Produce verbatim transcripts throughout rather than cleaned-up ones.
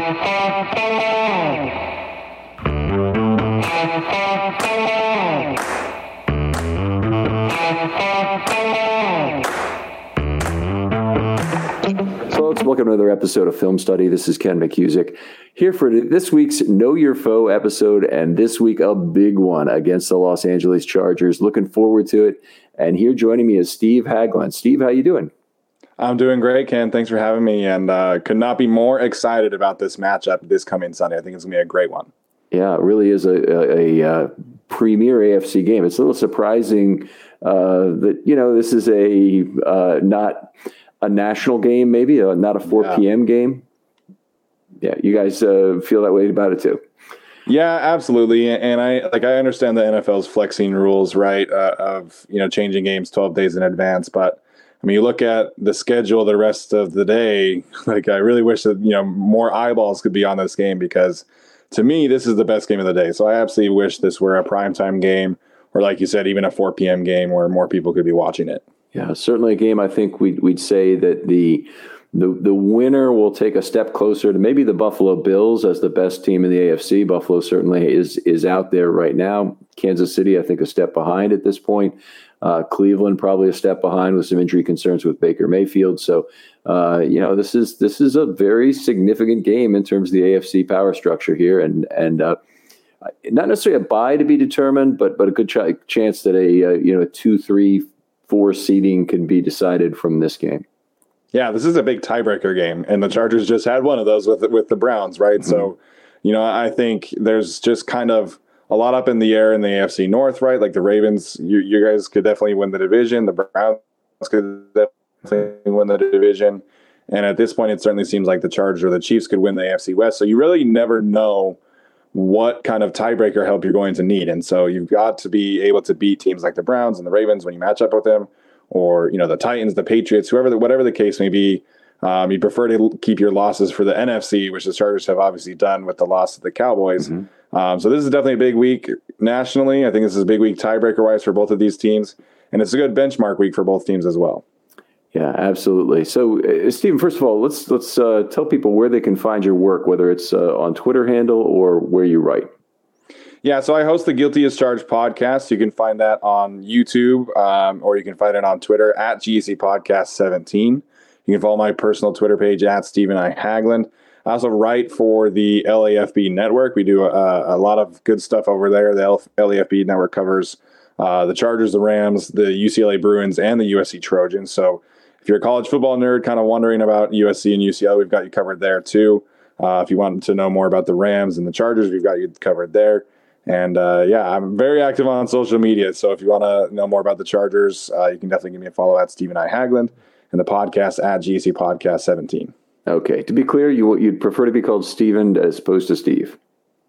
Folks, welcome to another episode of Film Study. This is Ken McCusick here for this week's Know Your Foe episode, and this week a big one against the Los Angeles Chargers. Looking forward to it. And here joining me is Steve Haglund. Steve, how you doing? I'm doing great, Ken. Thanks for having me, and uh, could not be more excited about this matchup this coming Sunday. I think it's going to be a great one. Yeah, it really is a, a, a, a premier A F C game. It's a little surprising uh, that, you know, this is a uh, not a national game, maybe, uh, not a four p.m. Yeah. game. Yeah, you guys uh, feel that way about it too. Yeah, absolutely. And I like I understand the N F L's flexing rules, right, uh, of, you know, changing games twelve days in advance. But, I mean, you look at the schedule the rest of the day, like I really wish that, you know, more eyeballs could be on this game because, to me, this is the best game of the day. So I absolutely wish this were a primetime game or, like you said, even a four p.m. game where more people could be watching it. Yeah, certainly a game I think we'd, we'd say that the The the winner will take a step closer to maybe the Buffalo Bills as the best team in the A F C. Buffalo certainly is is out there right now. Kansas City, I think, a step behind at this point. Uh, Cleveland probably a step behind with some injury concerns with Baker Mayfield. So, uh, you know, this is this is a very significant game in terms of the A F C power structure here, and and uh, not necessarily a bye to be determined, but but a good ch- chance that a uh, you know a two, three, four seeding can be decided from this game. Yeah, this is a big tiebreaker game, and the Chargers just had one of those with with the Browns, right? Mm-hmm. So, you know, I think there's just kind of a lot up in the air in the A F C North, right? Like the Ravens, you, you guys could definitely win the division. The Browns could definitely win the division. And at this point, it certainly seems like the Chargers or the Chiefs could win the A F C West. So you really never know what kind of tiebreaker help you're going to need. And so you've got to be able to beat teams like the Browns and the Ravens when you match up with them. Or, you know, the Titans, the Patriots, whoever, the, whatever the case may be, um, you prefer to keep your losses for the N F C, which the Chargers have obviously done with the loss to the Cowboys. Mm-hmm. Um, so this is definitely a big week nationally. I think this is a big week tiebreaker-wise for both of these teams, and it's a good benchmark week for both teams as well. Yeah, absolutely. So, uh, Stephen, first of all, let's let's uh, tell people where they can find your work, whether it's uh, on Twitter handle or where you write. Yeah, so I host the Guilty as Charged podcast. You can find that on YouTube, um, or you can find it on Twitter at G C Podcast seventeen. You can follow my personal Twitter page at Stephen I. Haglund. I also write for the L A F B network. We do a, a lot of good stuff over there. The L A F B network covers uh, the Chargers, the Rams, the U C L A Bruins, and the U S C Trojans. So if you're a college football nerd kind of wondering about U S C and U C L A, we've got you covered there too. Uh, if you want to know more about the Rams and the Chargers, we've got you covered there. And, uh, yeah, I'm very active on social media. So if you want to know more about the Chargers, uh, you can definitely give me a follow at Stephen I. Haglund and the podcast at G C Podcast seventeen. Okay. To be clear, you, you'd prefer to be called Stephen as opposed to Steve?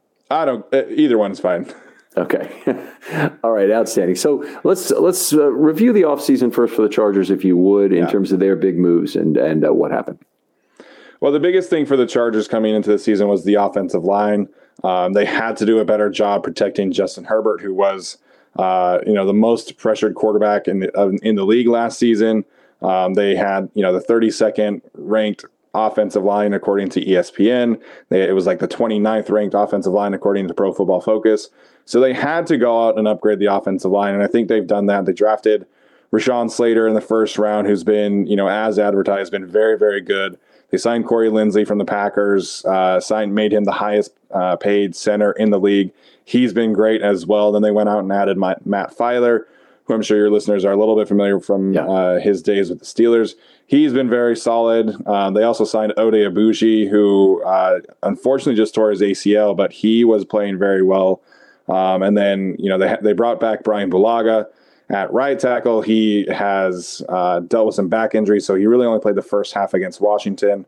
I don't. Either one is fine. Okay. All right. Outstanding. So let's let's uh, review the offseason first for the Chargers, if you would, in yeah. terms of their big moves and, and uh, what happened. Well, the biggest thing for the Chargers coming into the season was the offensive line. Um, they had to do a better job protecting Justin Herbert, who was, uh, you know, the most pressured quarterback in the, uh, in the league last season. Um, they had, you know, the thirty-second ranked offensive line according to E S P N. They, it was like the twenty-ninth ranked offensive line according to Pro Football Focus. So they had to go out and upgrade the offensive line, and I think they've done that. They drafted Rashawn Slater in the first round, who's been, you know, as advertised, been very, very good. They signed Corey Linsley from the Packers, uh, signed, made him the highest uh, paid center in the league. He's been great as well. Then they went out and added my, Matt Filer, who I'm sure your listeners are a little bit familiar from yeah. uh, his days with the Steelers. He's been very solid. Um, they also signed Ode Abuji, who uh, unfortunately just tore his A C L, but he was playing very well. Um, and then, you know, they they brought back Brian Bulaga at right tackle. He has uh, dealt with some back injuries, so he really only played the first half against Washington.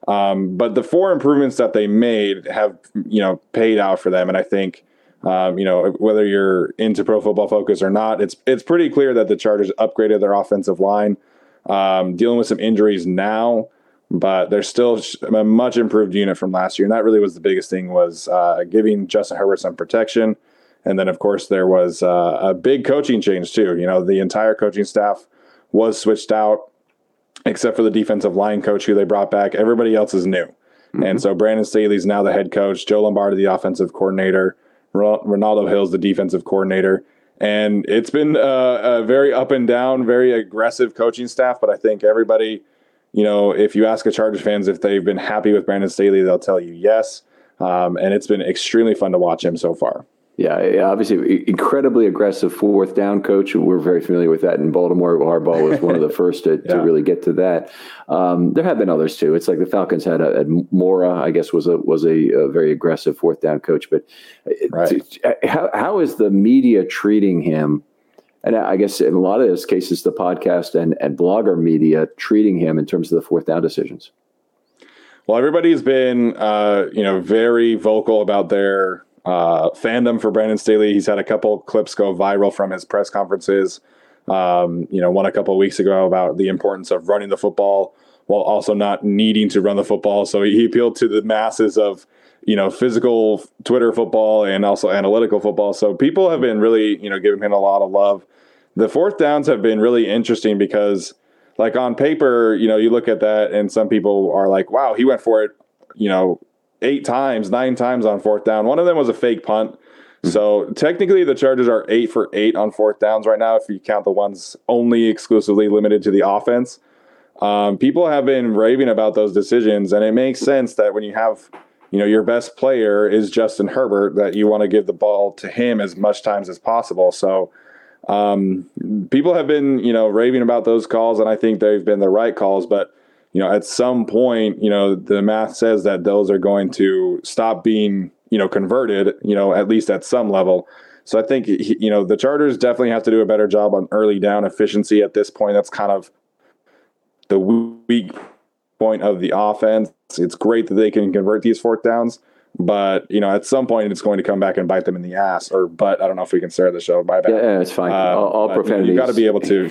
Um, but the four improvements that they made have, you know, paid out for them. And I think, um, you know, whether you're into Pro Football Focus or not, it's it's pretty clear that the Chargers upgraded their offensive line, um, dealing with some injuries now, but they're still a much improved unit from last year. And that really was the biggest thing, was uh, giving Justin Herbert some protection. And then, of course, there was uh, a big coaching change, too. You know, the entire coaching staff was switched out, except for the defensive line coach who they brought back. Everybody else is new. Mm-hmm. And so Brandon Staley's now the head coach, Joe Lombardi, the offensive coordinator, Ronaldo Hill's the defensive coordinator. And it's been a, a very up and down, very aggressive coaching staff. But I think everybody, you know, if you ask a Chargers fans if they've been happy with Brandon Staley, they'll tell you yes. Um, and it's been extremely fun to watch him so far. Yeah, obviously, incredibly aggressive fourth down coach. We're very familiar with that in Baltimore. Harbaugh was one of the first to, yeah. to really get to that. Um, there have been others too. It's like the Falcons had a, a Mora, I guess, was a was a, a very aggressive fourth down coach. But right. to, how how is the media treating him? And I guess in a lot of those cases, the podcast and, and blogger media treating him in terms of the fourth down decisions. Well, everybody's been, uh, you know, very vocal about their uh, fandom for Brandon Staley. He's had a couple clips go viral from his press conferences. Um, you know, one a couple of weeks ago about the importance of running the football while also not needing to run the football. So he appealed to the masses of, you know, physical Twitter football and also analytical football. So people have been really, you know, giving him a lot of love. The fourth downs have been really interesting because, like, on paper, you know, you look at that and some people are like, wow, he went for it, you know, eight times, nine times on fourth down. One of them was a fake punt. Mm-hmm. So technically the Chargers are eight for eight on fourth downs right now, if you count the ones only exclusively limited to the offense. Um, people have been raving about those decisions, and it makes sense that when you have, you know, your best player is Justin Herbert, that you want to give the ball to him as much times as possible. So um, people have been, you know, raving about those calls, and I think they've been the right calls. But, you know, at some point, you know, the math says that those are going to stop being, you know, converted, you know, at least at some level. So I think, you know, the Chargers definitely have to do a better job on early down efficiency at this point. That's kind of the weak point of the offense. It's great that they can convert these fourth downs, but, you know, at some point it's going to come back and bite them in the ass, or butt. I don't know if we can start the show. My bad. Yeah, it's fine. Uh, all all profanities. You got to be able to.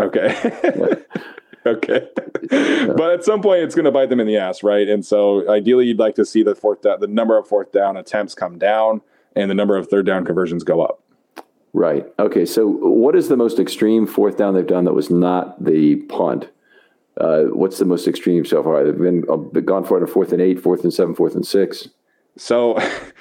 Okay. Okay. But at some point it's going to bite them in the ass, right? And so ideally you'd like to see the fourth down, the number of fourth down attempts come down and the number of third down conversions go up. Right. Okay. So what is the most extreme fourth down they've done that was not the punt? Uh, what's the most extreme so far? They've been uh, gone for it on fourth and eight, fourth and seven, fourth and six. So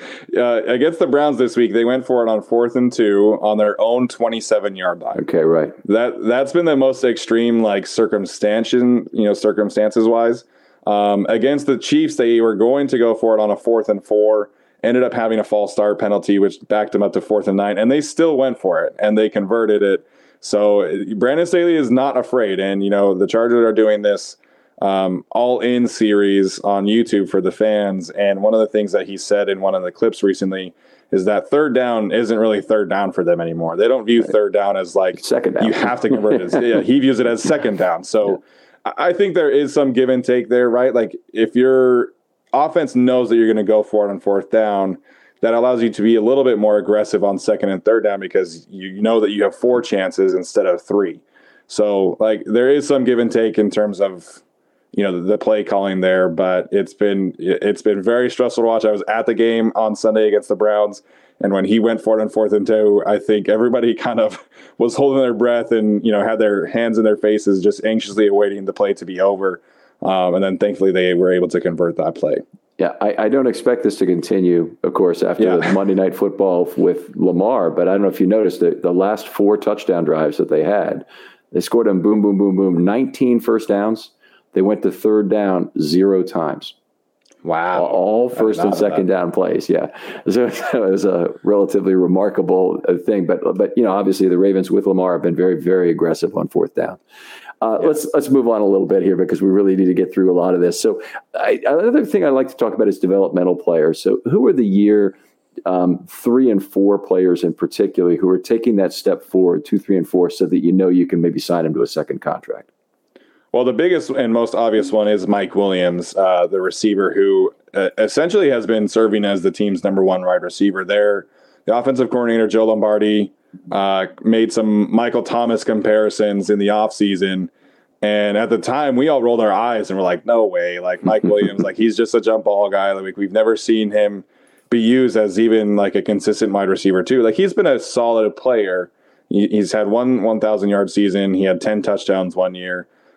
uh, against the Browns this week, they went for it on fourth and two on their own twenty-seven yard line. Okay, right. That that's been the most extreme, like circumstance, you know, circumstances wise. Um, against the Chiefs, they were going to go for it on a fourth and four. Ended up having a false start penalty, which backed them up to fourth and nine, and they still went for it and they converted it. So Brandon Staley is not afraid, and you know the Chargers are doing this um, all-in series on YouTube for the fans. And one of the things that he said in one of the clips recently is that third down isn't really third down for them anymore. They don't view third down as like second down. You have to convert it. Yeah, he views it as second down. So yeah. I think there is some give and take there, right? Like if your offense knows that you're going to go for it on fourth down, that allows you to be a little bit more aggressive on second and third down because you know that you have four chances instead of three. So like there is some give and take in terms of, you know, the, the play calling there, but it's been, it's been very stressful to watch. I was at the game on Sunday against the Browns, and when he went for it on fourth and two, I think everybody kind of was holding their breath and, you know, had their hands in their faces, just anxiously awaiting the play to be over. Um, and then thankfully they were able to convert that play. Yeah, I, I don't expect this to continue, of course, after yeah. the Monday Night Football with Lamar. But I don't know if you noticed that the last four touchdown drives that they had, they scored them boom, boom, boom, boom, nineteen first downs. They went to third down zero times. Wow. All first and second down plays, yeah. So it was a relatively remarkable thing. But, but you know, obviously the Ravens with Lamar have been very, very aggressive on fourth down. Uh, yeah. Let's let's move on a little bit here because we really need to get through a lot of this. So I, another thing I'd like to talk about is developmental players. So who are the year um, three and four players in particular who are taking that step forward, two, three, and four, so that you know you can maybe sign them to a second contract? Well, the biggest and most obvious one is Mike Williams, uh, the receiver who uh, essentially has been serving as the team's number one wide receiver. There, the offensive coordinator, Joe Lombardi, uh, made some Michael Thomas comparisons in the offseason. And at the time, we all rolled our eyes and were like, no way. Like Mike Williams, like he's just a jump ball guy. Like we've never seen him be used as even like a consistent wide receiver too. Like he's been a solid player. He, he's had one one thousand yard season. He had ten touchdowns one year.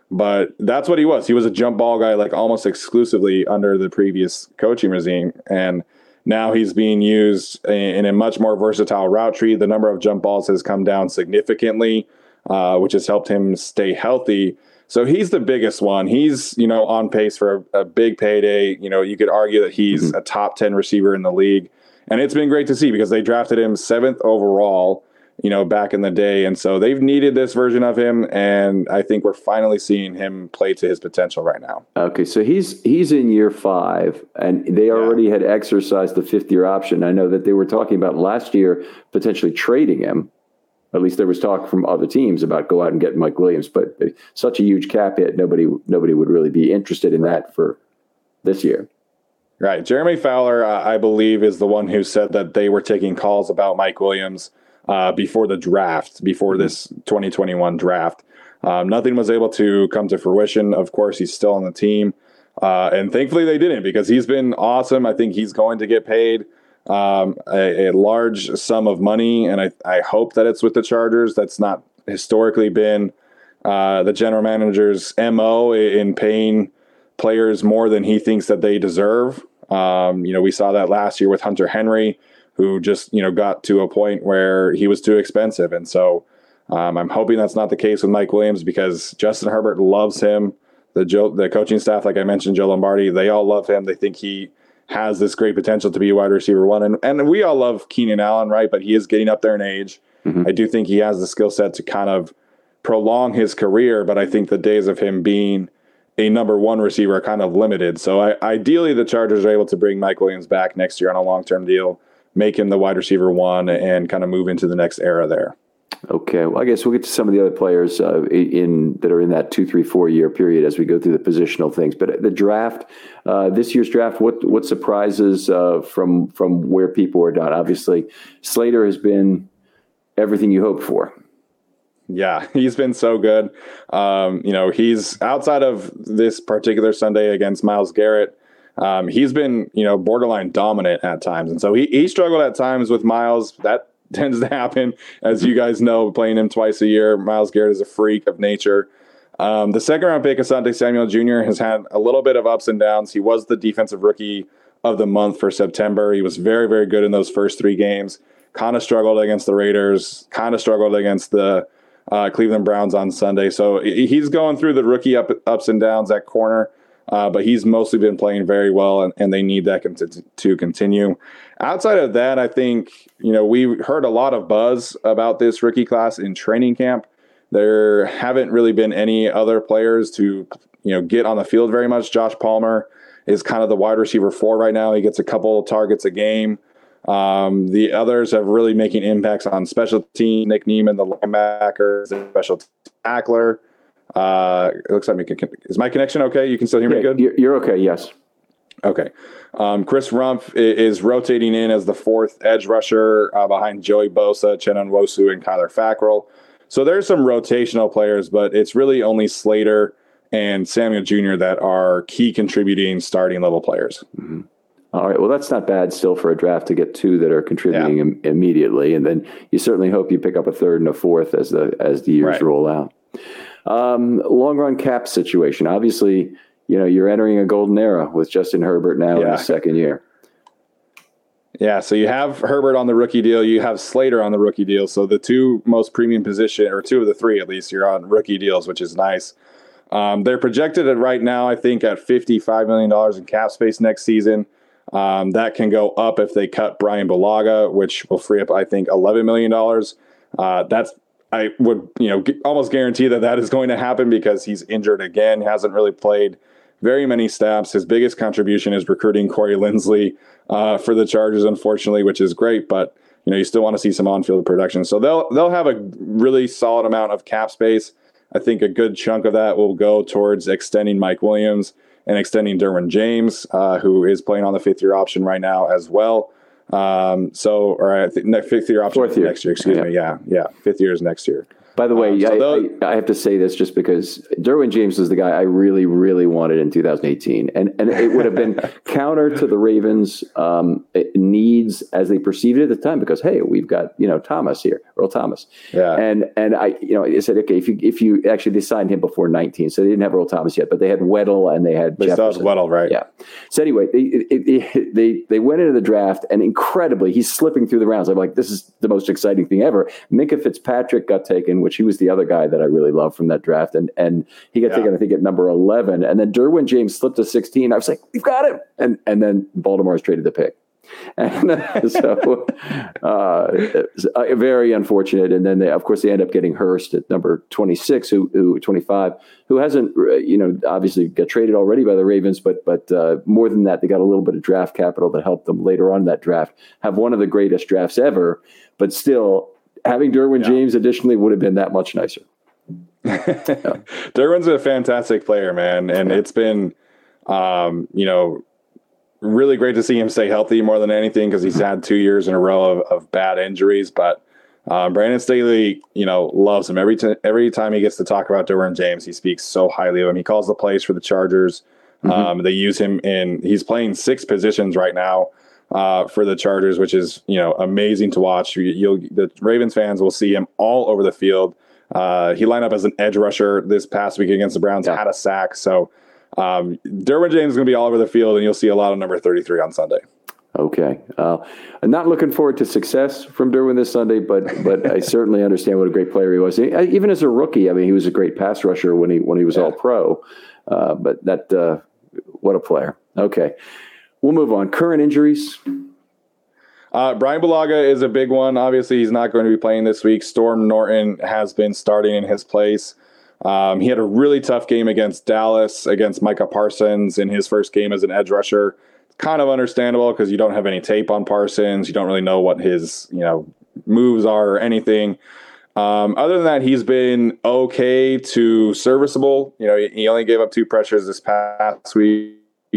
but that's what he was. He was a jump ball guy, like almost exclusively under the previous coaching regime. And now he's being used in a much more versatile route tree. The number of jump balls has come down significantly, uh, which has helped him stay healthy. So he's the biggest one. He's, you know, on pace for a, a big payday. You know, you could argue that he's mm-hmm. a top ten receiver in the league. And it's been great to see because they drafted him seventh overall, you know, back in the day. And so they've needed this version of him. And I think we're finally seeing him play to his potential right now. Okay, so he's he's in year five, and they yeah. already had exercised the fifth-year option. I know that they were talking about last year potentially trading him. At least there was talk from other teams about go out and get Mike Williams. But such a huge cap hit, nobody nobody would really be interested in that for this year. Right. Jeremy Fowler, uh, I believe, is the one who said that they were taking calls about Mike Williams uh, before the draft, before this twenty twenty-one draft. Um, nothing was able to come to fruition. Of course, he's still on the team. Uh, and thankfully they didn't, because he's been awesome. I think he's going to get paid um, a, a large sum of money, and I, I hope that it's with the Chargers. That's not historically been uh, the general manager's M O in paying players more than he thinks that they deserve. Um, you know, we saw that last year with Hunter Henry, who just, you know, got to a point where he was too expensive. And so um, I'm hoping that's not the case with Mike Williams, because Justin Herbert loves him. The Joe, the coaching staff, like I mentioned, Joe Lombardi, they all love him. They think he has this great potential to be a wide receiver one. And, and we all love Keenan Allen, right? But he is getting up there in age. Mm-hmm. I do think he has the skill set to kind of prolong his career, but I think the days of him being a number one receiver are kind of limited. So I, ideally the Chargers are able to bring Mike Williams back next year on a long-term deal, make him the wide receiver one, and kind of move into the next era there. Okay. Well, I guess we'll get to some of the other players uh, in that are in that two, three, four year period as we go through the positional things. But the draft, uh, this year's draft, what what surprises uh, from from where people are done? Obviously, Slater has been everything you hoped for. Yeah, he's been so good. Um, you know, he's outside of this particular Sunday against Myles Garrett. Um, he's been, you know, borderline dominant at times. And so he, he struggled at times with Myles. That tends to happen, as you guys know, playing him twice a year. Myles Garrett is a freak of nature. Um, the second round pick, Asante Samuel Junior, has had a little bit of ups and downs. He was the defensive rookie of the month for September. He was very, very good in those first three games. Kind of struggled against the Raiders, kind of struggled against the Uh, Cleveland Browns on Sunday. So he's going through the rookie up, ups and downs at corner, uh, but he's mostly been playing very well, and, and they need that con- to continue. Outside of that, I think, you know, we heard a lot of buzz about this rookie class in training camp. There haven't really been any other players to, you know, get on the field very much. Josh Palmer is kind of the wide receiver four right now. He gets a couple targets a game. Um, the others have really making impacts on special team. Nick Niemann, the linebacker, is a special tackler. Uh, it looks like me. Is my connection okay? You can still hear yeah, me good? You're, you're okay, yes. Okay. Um, Chris Rumpf is rotating in as the fourth edge rusher uh, behind Joey Bosa, Chenon Wosu, and Kyler Fackrell. So there's some rotational players, but it's really only Slater and Samuel Junior that are key contributing starting level players. Mm-hmm. All right. Well, that's not bad still for a draft to get two that are contributing yeah. im- immediately, and then you certainly hope you pick up a third and a fourth as the as the years right. roll out. Um, long run cap situation. Obviously, you know you're entering a golden era with Justin Herbert now yeah. in his second year. Yeah. So you have Herbert on the rookie deal. You have Slater on the rookie deal. So the two most premium position, or two of the three at least, you're on rookie deals, which is nice. Um, they're projected at right now, I think, at fifty-five million dollars in cap space next season. Um, that can go up if they cut Brian Bulaga, which will free up, I think, eleven million dollars. Uh, that's, I would, you know, g- almost guarantee that that is going to happen because he's injured again. Hasn't really played very many snaps. His biggest contribution is recruiting Corey Linsley uh, for the Chargers, unfortunately, which is great. But, you know, you still want to see some on-field production. So they'll, they'll have a really solid amount of cap space. I think a good chunk of that will go towards extending Mike Williams and extending Derwin James, uh, who is playing on the fifth-year option right now as well. Um, so, or I think fifth-year option Fourth year. next year, excuse yeah. me. Yeah, yeah, fifth year is next year. By the way, Um, so I, those, I, I have to say this just because Derwin James was the guy I really, really wanted in two thousand eighteen. And, and it would have been counter to the Ravens' um, needs as they perceived it at the time because, hey, we've got, you know, Thomas here, Earl Thomas. Yeah. And and I, you know, I said, okay, if you, if you actually, they signed him before nineteen, so they didn't have Earl Thomas yet, but they had Weddle and they had they Jefferson. still had Weddle, right? Yeah. So anyway, they, it, it, they, they went into the draft and incredibly, he's slipping through the rounds. I'm like, this is the most exciting thing ever. Minkah Fitzpatrick got taken, which he was the other guy that I really loved from that draft. And and he got yeah. taken, I think, at number eleven. And then Derwin James slipped to sixteen. I was like, we've got him. And and then Baltimore's traded the pick. And uh, so uh, very unfortunate. And then, they, of course, they end up getting Hurst at number twenty-six, who, who twenty-five, who hasn't, you know, obviously got traded already by the Ravens. But but uh, more than that, they got a little bit of draft capital that helped them later on in that draft have one of the greatest drafts ever. But still, having Derwin yeah. James additionally would have been that much nicer. Yeah. Derwin's a fantastic player, man. And yeah. it's been, um, you know, really great to see him stay healthy more than anything because he's had two years in a row of, of bad injuries. But um, Brandon Staley, you know, loves him. Every, t- every time he gets to talk about Derwin James, he speaks so highly of him. He calls the plays for the Chargers. Mm-hmm. Um, they use him in – he's playing six positions right now. Uh, for the Chargers, which is, you know, amazing to watch. You, you'll the Ravens fans will see him all over the field. Uh, he lined up as an edge rusher this past week against the Browns, yeah. had a sack. So um, Derwin James is going to be all over the field, and you'll see a lot of number thirty-three on Sunday. Okay. Uh, I'm not looking forward to success from Derwin this Sunday, but but I certainly understand what a great player he was. Even as a rookie, I mean, he was a great pass rusher when he when he was yeah. all pro. Uh, but that uh, what a player. Okay. We'll move on. Current injuries. Uh, Brian Bulaga is a big one. Obviously, he's not going to be playing this week. Storm Norton has been starting in his place. Um, he had a really tough game against Dallas, against Micah Parsons in his first game as an edge rusher. It's kind of understandable because you don't have any tape on Parsons. You don't really know what his, you know, moves are or anything. Um, other than that, he's been okay to serviceable. You know, he, he only gave up two pressures this past week.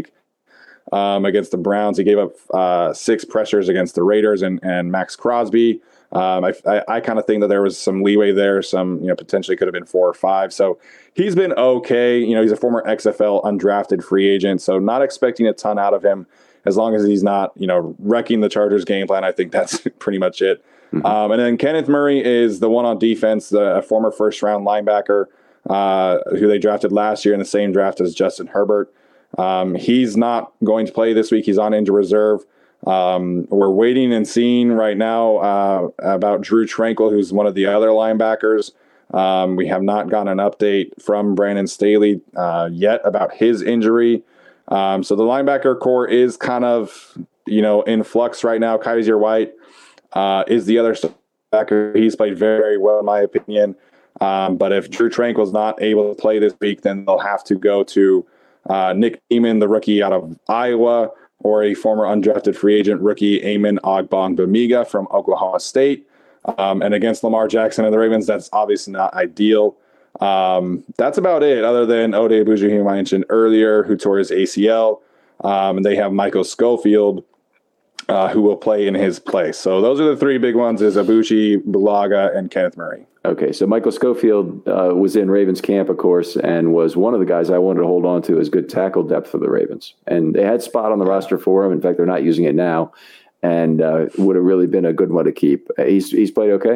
Um, against the Browns. He gave up uh, six pressures against the Raiders and, and Max Crosby. Um, I, I, I kind of think that there was some leeway there. Some, you know, potentially could have been four or five. So he's been okay. You know, he's a former X F L undrafted free agent. So not expecting a ton out of him as long as he's not, you know, wrecking the Chargers game plan. I think that's pretty much it. Mm-hmm. Um, and then Kenneth Murray is the one on defense, the, a former first round linebacker uh, who they drafted last year in the same draft as Justin Herbert. Um, he's not going to play this week. He's on injured reserve. Um, we're waiting and seeing right now uh, about Drew Tranquill, who's one of the other linebackers. Um, we have not gotten an update from Brandon Staley uh, yet about his injury. Um, so the linebacker core is kind of, you know, in flux right now. Kaiser White uh, is the other linebacker. He's played very, very well, in my opinion. Um, but if Drew Tranquill's not able to play this week, then they'll have to go to Uh, Nick Niemann, the rookie out of Iowa, or a former undrafted free agent rookie, Amen Ogbongbemiga from Oklahoma State. Um, and against Lamar Jackson and the Ravens, that's obviously not ideal. Um, that's about it, other than Ode Abuju, who I mentioned earlier, who tore his A C L. Um, and they have Michael Schofield, uh, who will play in his place. So those are the three big ones, is Abushi, Bulaga, and Kenneth Murray. Okay, so Michael Schofield uh, was in Ravens camp, of course, and was one of the guys I wanted to hold on to as good tackle depth for the Ravens. And they had spot on the roster for him. In fact, they're not using it now, and uh, would have really been a good one to keep. He's he's played okay?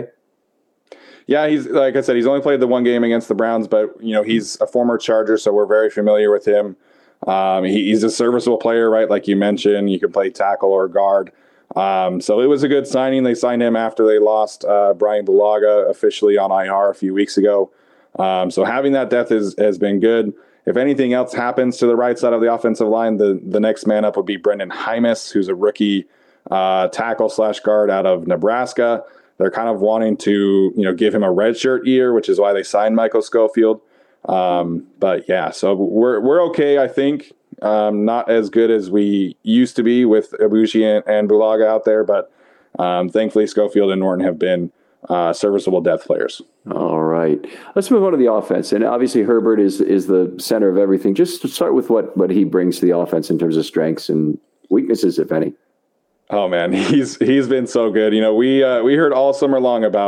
Yeah, he's like I said, he's only played the one game against the Browns, but you know he's a former Charger, so we're very familiar with him. Um, he, he's a serviceable player, right? Like you mentioned, you can play tackle or guard. Um, so it was a good signing. They signed him after they lost uh, Brian Bulaga officially on I R a few weeks ago. Um, so having that depth is, has been good. If anything else happens to the right side of the offensive line, the, the next man up would be Brendan Hymas, who's a rookie uh, tackle slash guard out of Nebraska. They're kind of wanting to, you know, give him a redshirt year, which is why they signed Michael Schofield. Um, but yeah, so we're we're okay, I think. Um, not as good as we used to be with Abushi and, and Bulaga out there, but um, thankfully Schofield and Norton have been uh, serviceable depth players. All right. Let's move on to the offense. And obviously Herbert is is the center of everything. Just to start with what, what he brings to the offense in terms of strengths and weaknesses, if any. Oh, man, he's he's been so good. You know, we uh, we heard all summer long about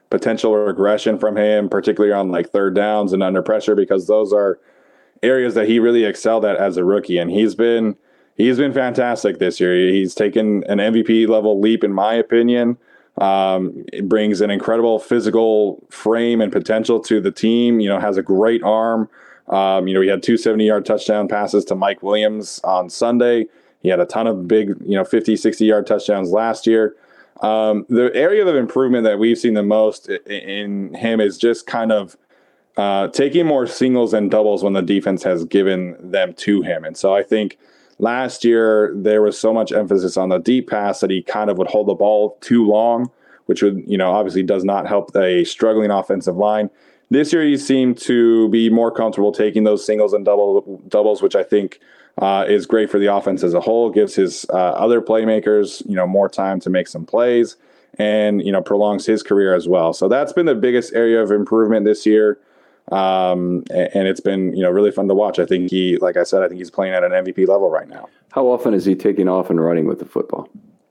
potential regression from him, particularly on like third downs and under pressure, because those are areas that he really excelled at as a rookie. And he's been he's been fantastic this year. He's taken an M V P level leap, in my opinion. Um, it brings an incredible physical frame and potential to the team. You know, has a great arm. Um, you know, he had two seventy-yard touchdown passes to Mike Williams on Sunday. He had a ton of big, you know, fifty, sixty-yard touchdowns last year. Um, the area of improvement that we've seen the most in him is just kind of uh, taking more singles and doubles when the defense has given them to him. And so I think last year there was so much emphasis on the deep pass that he kind of would hold the ball too long, which would, you know, obviously does not help a struggling offensive line. This year he seemed to be more comfortable taking those singles and double doubles, which I think uh, is great for the offense as a whole. Gives his uh, other playmakers, you know, more time to make some plays, and you know, prolongs his career as well. So that's been the biggest area of improvement this year, um, and, and it's been, you know, really fun to watch. I think he, like I said, I think he's playing at an M V P level right now. How often is he taking off and running with the football?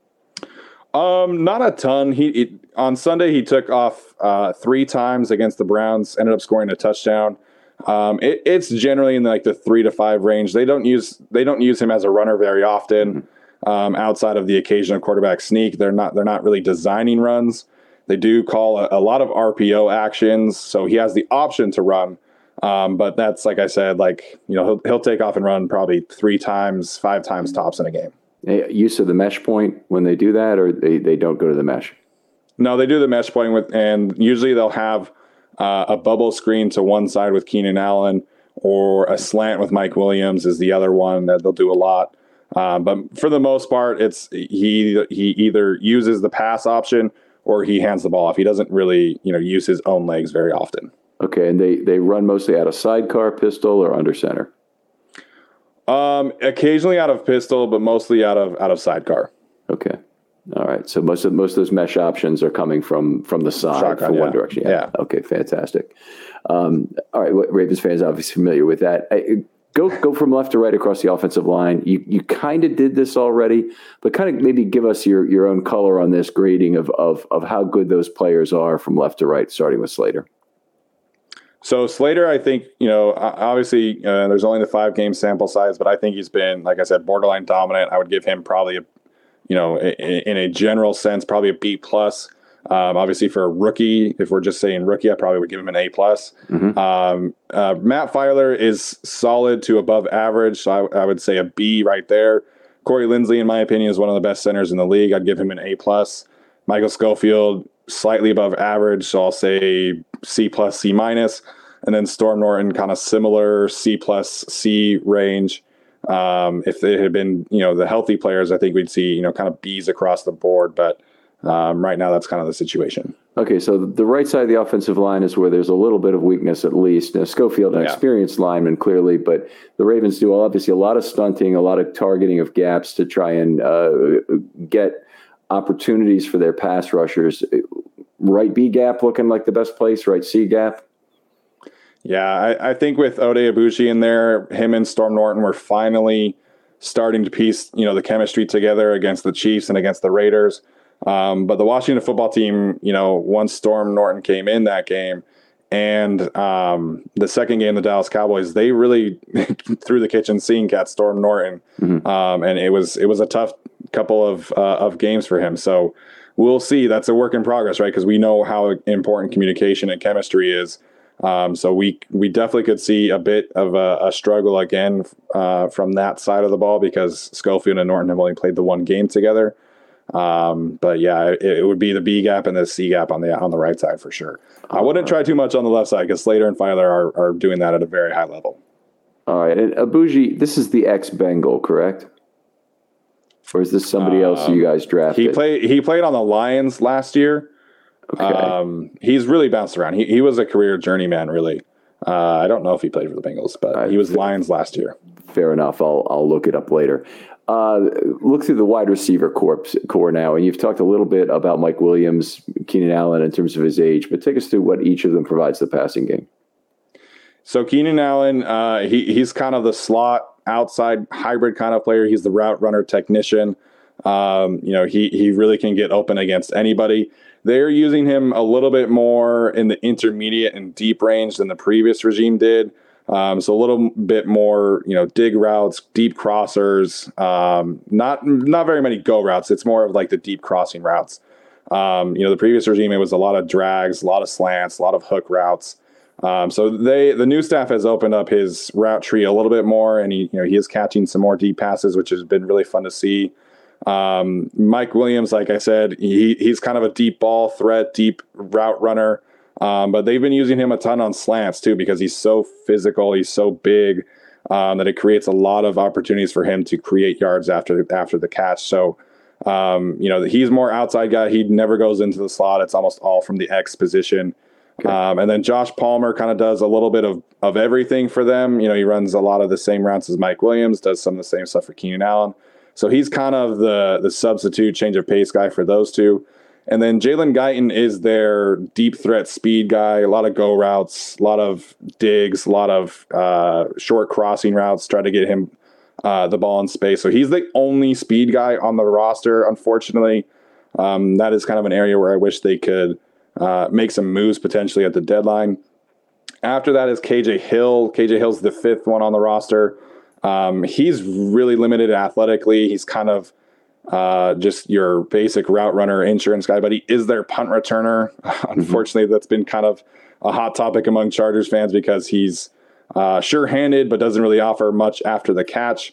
Um, not a ton. He, he on Sunday he took off uh, three times against the Browns. Ended up scoring a touchdown. Um, it, it's generally in like the three to five range. They don't use they don't use him as a runner very often. Um, outside of the occasional quarterback sneak, they're not they're not really designing runs. They do call a, a lot of R P O actions, so he has the option to run. Um, but that's, like I said, like, you know, he'll he'll take off and run probably three times, five times tops in a game. Use of the mesh point when they do that, or they, they don't go to the mesh? No, they do the mesh point with, and usually they'll have uh, a bubble screen to one side with Keenan Allen, or a slant with Mike Williams is the other one that they'll do a lot. Um, but for the most part, it's he he either uses the pass option or he hands the ball off. He doesn't really, you know, use his own legs very often. Okay, and they, they run mostly out of sidecar, pistol, or under center? Um, occasionally out of pistol, but mostly out of out of sidecar. Okay, all right. So most of most of those mesh options are coming from from the side Shotgun, for yeah. one direction. Yeah. yeah. Okay, fantastic. Um, all right, Ravens fans obviously familiar with that. I, go go from left to right across the offensive line. You you kind of did this already, but kind of maybe give us your your own color on this grading of of of how good those players are from left to right, starting with Slater. So Slater, I think, you know, obviously uh, there's only the five game sample size, but I think he's been, like I said, borderline dominant. I would give him probably, a, you know, in, in a general sense, probably a B plus. Um, obviously for a rookie, if we're just saying rookie, I probably would give him an A plus. Mm-hmm. Um, uh, Matt Filer is solid to above average, so I, I would say a B right there. Corey Linsley, in my opinion, is one of the best centers in the league. I'd give him an A plus. Michael Schofield, slightly above average, so I'll say C plus, C minus. And then Storm Norton, kind of similar C plus, C range. Um, if they had been, you know, the healthy players, I think we'd see, you know, kind of B's across the board. But um, right now, that's kind of the situation. Okay, so the right side of the offensive line is where there's a little bit of weakness, at least. Now, Schofield, an yeah. experienced lineman, clearly, but the Ravens do obviously a lot of stunting, a lot of targeting of gaps to try and uh, get opportunities for their pass rushers. Right B gap looking like the best place, right C gap? Yeah, I, I think with Oday Aboushi in there, him and Storm Norton were finally starting to piece, you know, the chemistry together against the Chiefs and against the Raiders. Um, but the Washington football team, you know, once Storm Norton came in that game and um, the second game, the Dallas Cowboys, they really threw the kitchen sink at Storm Norton. Mm-hmm. Um, and it was it was a tough couple of uh, of games for him. So we'll see. That's a work in progress, right? Because we know how important communication and chemistry is. Um, so we we definitely could see a bit of a, a struggle again uh, from that side of the ball because Schofield and Norton have only played the one game together. Um, but yeah, it, it would be the B gap and the C gap on the on the right side for sure. I wouldn't try too much on the left side because Slater and Filer are are doing that at a very high level. All right, and Aboushi, this is the ex-Bengal, correct? Or is this somebody else um, you guys drafted? He played he played on the Lions last year. Okay. Um, he's really bounced around. He he was a career journeyman, really. Uh, I don't know if he played for the Bengals, but right. he was Lions last year. Fair enough. I'll I'll look it up later. Uh, look through the wide receiver corps, core now, and you've talked a little bit about Mike Williams, Keenan Allen in terms of his age, but take us through what each of them provides the passing game. So Keenan Allen, uh, he he's kind of the slot outside hybrid kind of player. He's the route runner technician. Um, you know, he he really can get open against anybody. They're using him a little bit more in the intermediate and deep range than the previous regime did. Um, so a little bit more, you know, dig routes, deep crossers, um, not not very many go routes. It's more of like the deep crossing routes. Um, you know, the previous regime, it was a lot of drags, a lot of slants, a lot of hook routes. Um, so they, the new staff has opened up his route tree a little bit more, and he, you know, he is catching some more deep passes, which has been really fun to see. Um, Mike Williams, like I said, he he's kind of a deep ball threat, deep route runner. Um, but they've been using him a ton on slants too, because he's so physical, he's so big, um, that it creates a lot of opportunities for him to create yards after after the catch. So, um, you know, he's more outside guy. He never goes into the slot. It's almost all from the X position. Okay. Um, and then Josh Palmer kind of does a little bit of, of everything for them. You know, he runs a lot of the same routes as Mike Williams, does some of the same stuff for Keenan Allen. So he's kind of the the substitute change of pace guy for those two. And then Jalen Guyton is their deep threat speed guy, a lot of go routes, a lot of digs, a lot of uh, short crossing routes, try to get him uh, the ball in space. So he's the only speed guy on the roster, unfortunately. Um, that is kind of an area where I wish they could uh, make some moves potentially at the deadline. After that is K J Hill. K J Hill's the fifth one on the roster. Um, he's really limited athletically. He's kind of Uh, just your basic route runner, insurance guy, but he is their punt returner. Unfortunately, mm-hmm. that's been kind of a hot topic among Chargers fans because he's uh, sure-handed, but doesn't really offer much after the catch.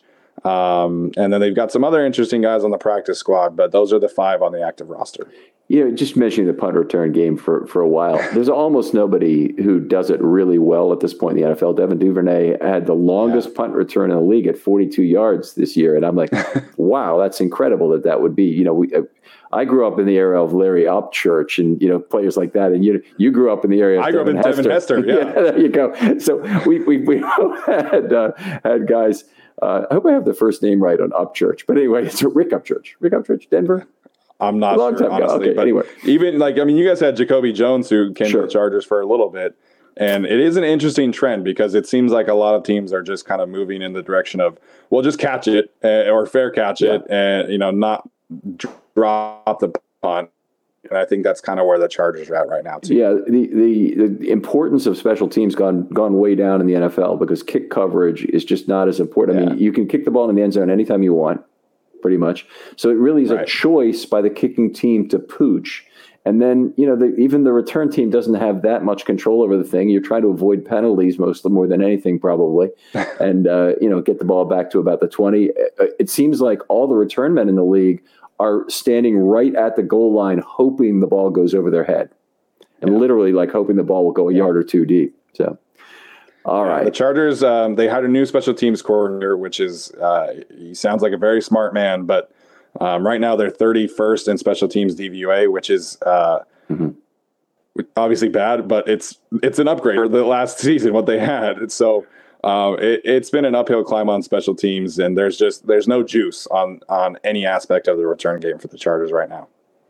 Um, and then they've got some other interesting guys on the practice squad, but those are the five on the active roster. You know, just mentioning the punt return game for, for a while, there's almost nobody who does it really well at this point in the N F L. Devin Duvernay had the longest yeah. punt return in the league at forty-two yards this year. And I'm like, wow, that's incredible that that would be. You know, we, I grew up in the era of Larry Upchurch and, you know, players like that. And you you grew up in the area of I grew Devin up in Devin Hester. Yeah. yeah, there you go. So we, we, we had, uh, had guys. Uh, I hope I have the first name right on Upchurch. But anyway, it's Rick Upchurch. Rick Upchurch, Denver. I'm not Long sure, time ago. honestly. Okay, but anyway. Even like, I mean, you guys had Jacoby Jones who came sure. to the Chargers for a little bit. And it is an interesting trend because it seems like a lot of teams are just kind of moving in the direction of, well, just catch it uh, or fair catch yeah. it and, you know, not drop the punt. And I think that's kind of where the Chargers are at right now, too. Yeah, the, the, the importance of special teams gone gone way down in the N F L because kick coverage is just not as important. Yeah. I mean, you can kick the ball in the end zone anytime you want, pretty much. So it really is right. a choice by the kicking team to pooch. And then, you know, the, even the return team doesn't have that much control over the thing. You're trying to avoid penalties most more than anything, probably, and, uh, you know, get the ball back to about the twenty. It seems like all the return men in the league are standing right at the goal line, hoping the ball goes over their head, and yeah. literally like hoping the ball will go a yeah. yard or two deep. So, all right. The Chargers, um, they hired a new special teams coordinator, which is, uh, he sounds like a very smart man, but um, right now they're thirty-first in special teams D V O A, which is uh, mm-hmm. obviously bad, but it's, it's an upgrade for the last season, what they had. So, Uh, it, it's been an uphill climb on special teams, and there's just there's no juice on on any aspect of the return game for the Chargers right now.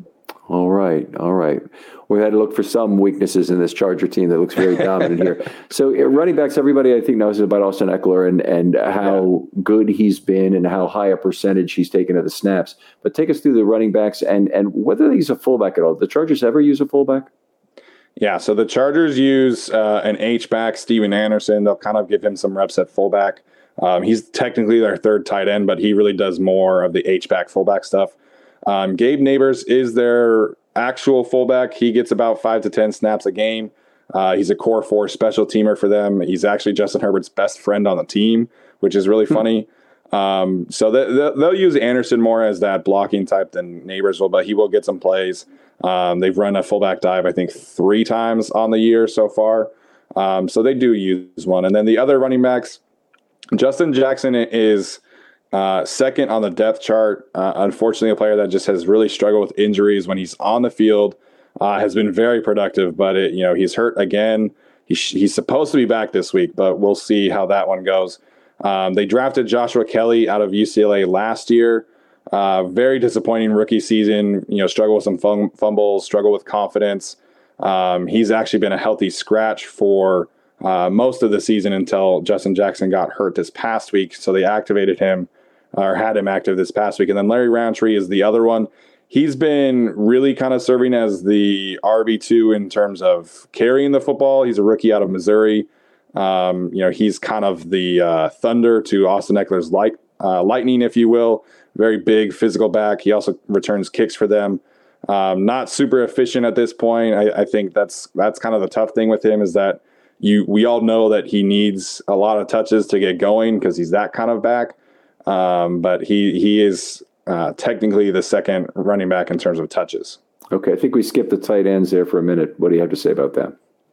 All right, all right. We had to look for some weaknesses in this Charger team that looks very dominant here. So uh, running backs, everybody I think knows about Austin Eckler and and how yeah. good he's been and how high a percentage he's taken of the snaps. But take us through the running backs and and whether they use a fullback at all. Did the Chargers ever use a fullback? Yeah, so the Chargers use uh, an H-back, Steven Anderson. They'll kind of give him some reps at fullback. Um, he's technically their third tight end, but he really does more of the H-back, fullback stuff. Um, Gabe Neighbors is their actual fullback. He gets about five to ten snaps a game. Uh, he's a core four special teamer for them. He's actually Justin Herbert's best friend on the team, which is really funny. Um, so they, they'll use Anderson more as that blocking type than Neighbors will, but he will get some plays. Um, they've run a fullback dive, I think, three times on the year so far. Um, so they do use one. And then the other running backs, Justin Jackson is uh, second on the depth chart. Uh, unfortunately, a player that just has really struggled with injuries when he's on the field, uh, has been very productive, but it, you know, he's hurt again. He sh- he's supposed to be back this week, but we'll see how that one goes. Um, they drafted Joshua Kelly out of U C L A last year. Uh, very disappointing rookie season, you know, struggle with some fum- fumbles, struggle with confidence. Um, he's actually been a healthy scratch for uh, most of the season until Justin Jackson got hurt this past week. So they activated him or had him active this past week. And then Larry Roundtree is the other one. He's been really kind of serving as the R B two in terms of carrying the football. He's a rookie out of Missouri. Um, you know, he's kind of the uh, thunder to Austin Eckler's light, uh, lightning, if you will. Very big physical back. He also returns kicks for them. Um, not super efficient at this point. I, I think that's that's kind of the tough thing with him is that you we all know that he needs a lot of touches to get going because he's that kind of back. Um, but he he is uh, technically the second running back in terms of touches. Okay, I think we skipped the tight ends there for a minute. What do you have to say about that?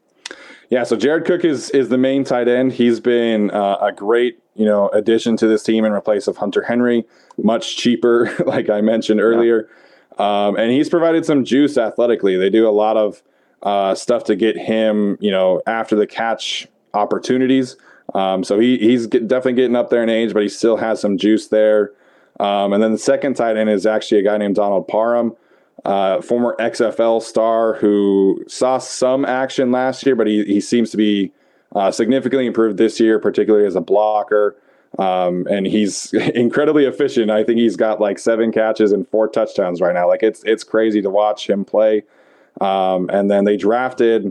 Yeah, so Jared Cook is is the main tight end. He's been uh, a great, you know, addition to this team in place of Hunter Henry, much cheaper, like I mentioned earlier. Yeah. Um, and he's provided some juice athletically. They do a lot of uh, stuff to get him, you know, after the catch opportunities. Um, so he he's get, definitely getting up there in age, but he still has some juice there. Um, and then the second tight end is actually a guy named Donald Parham. Uh, former X F L star who saw some action last year, but he, he seems to be uh, significantly improved this year, particularly as a blocker. Um, and he's incredibly efficient. I think he's got like seven catches and four touchdowns right now. Like it's it's crazy to watch him play. Um, and then they drafted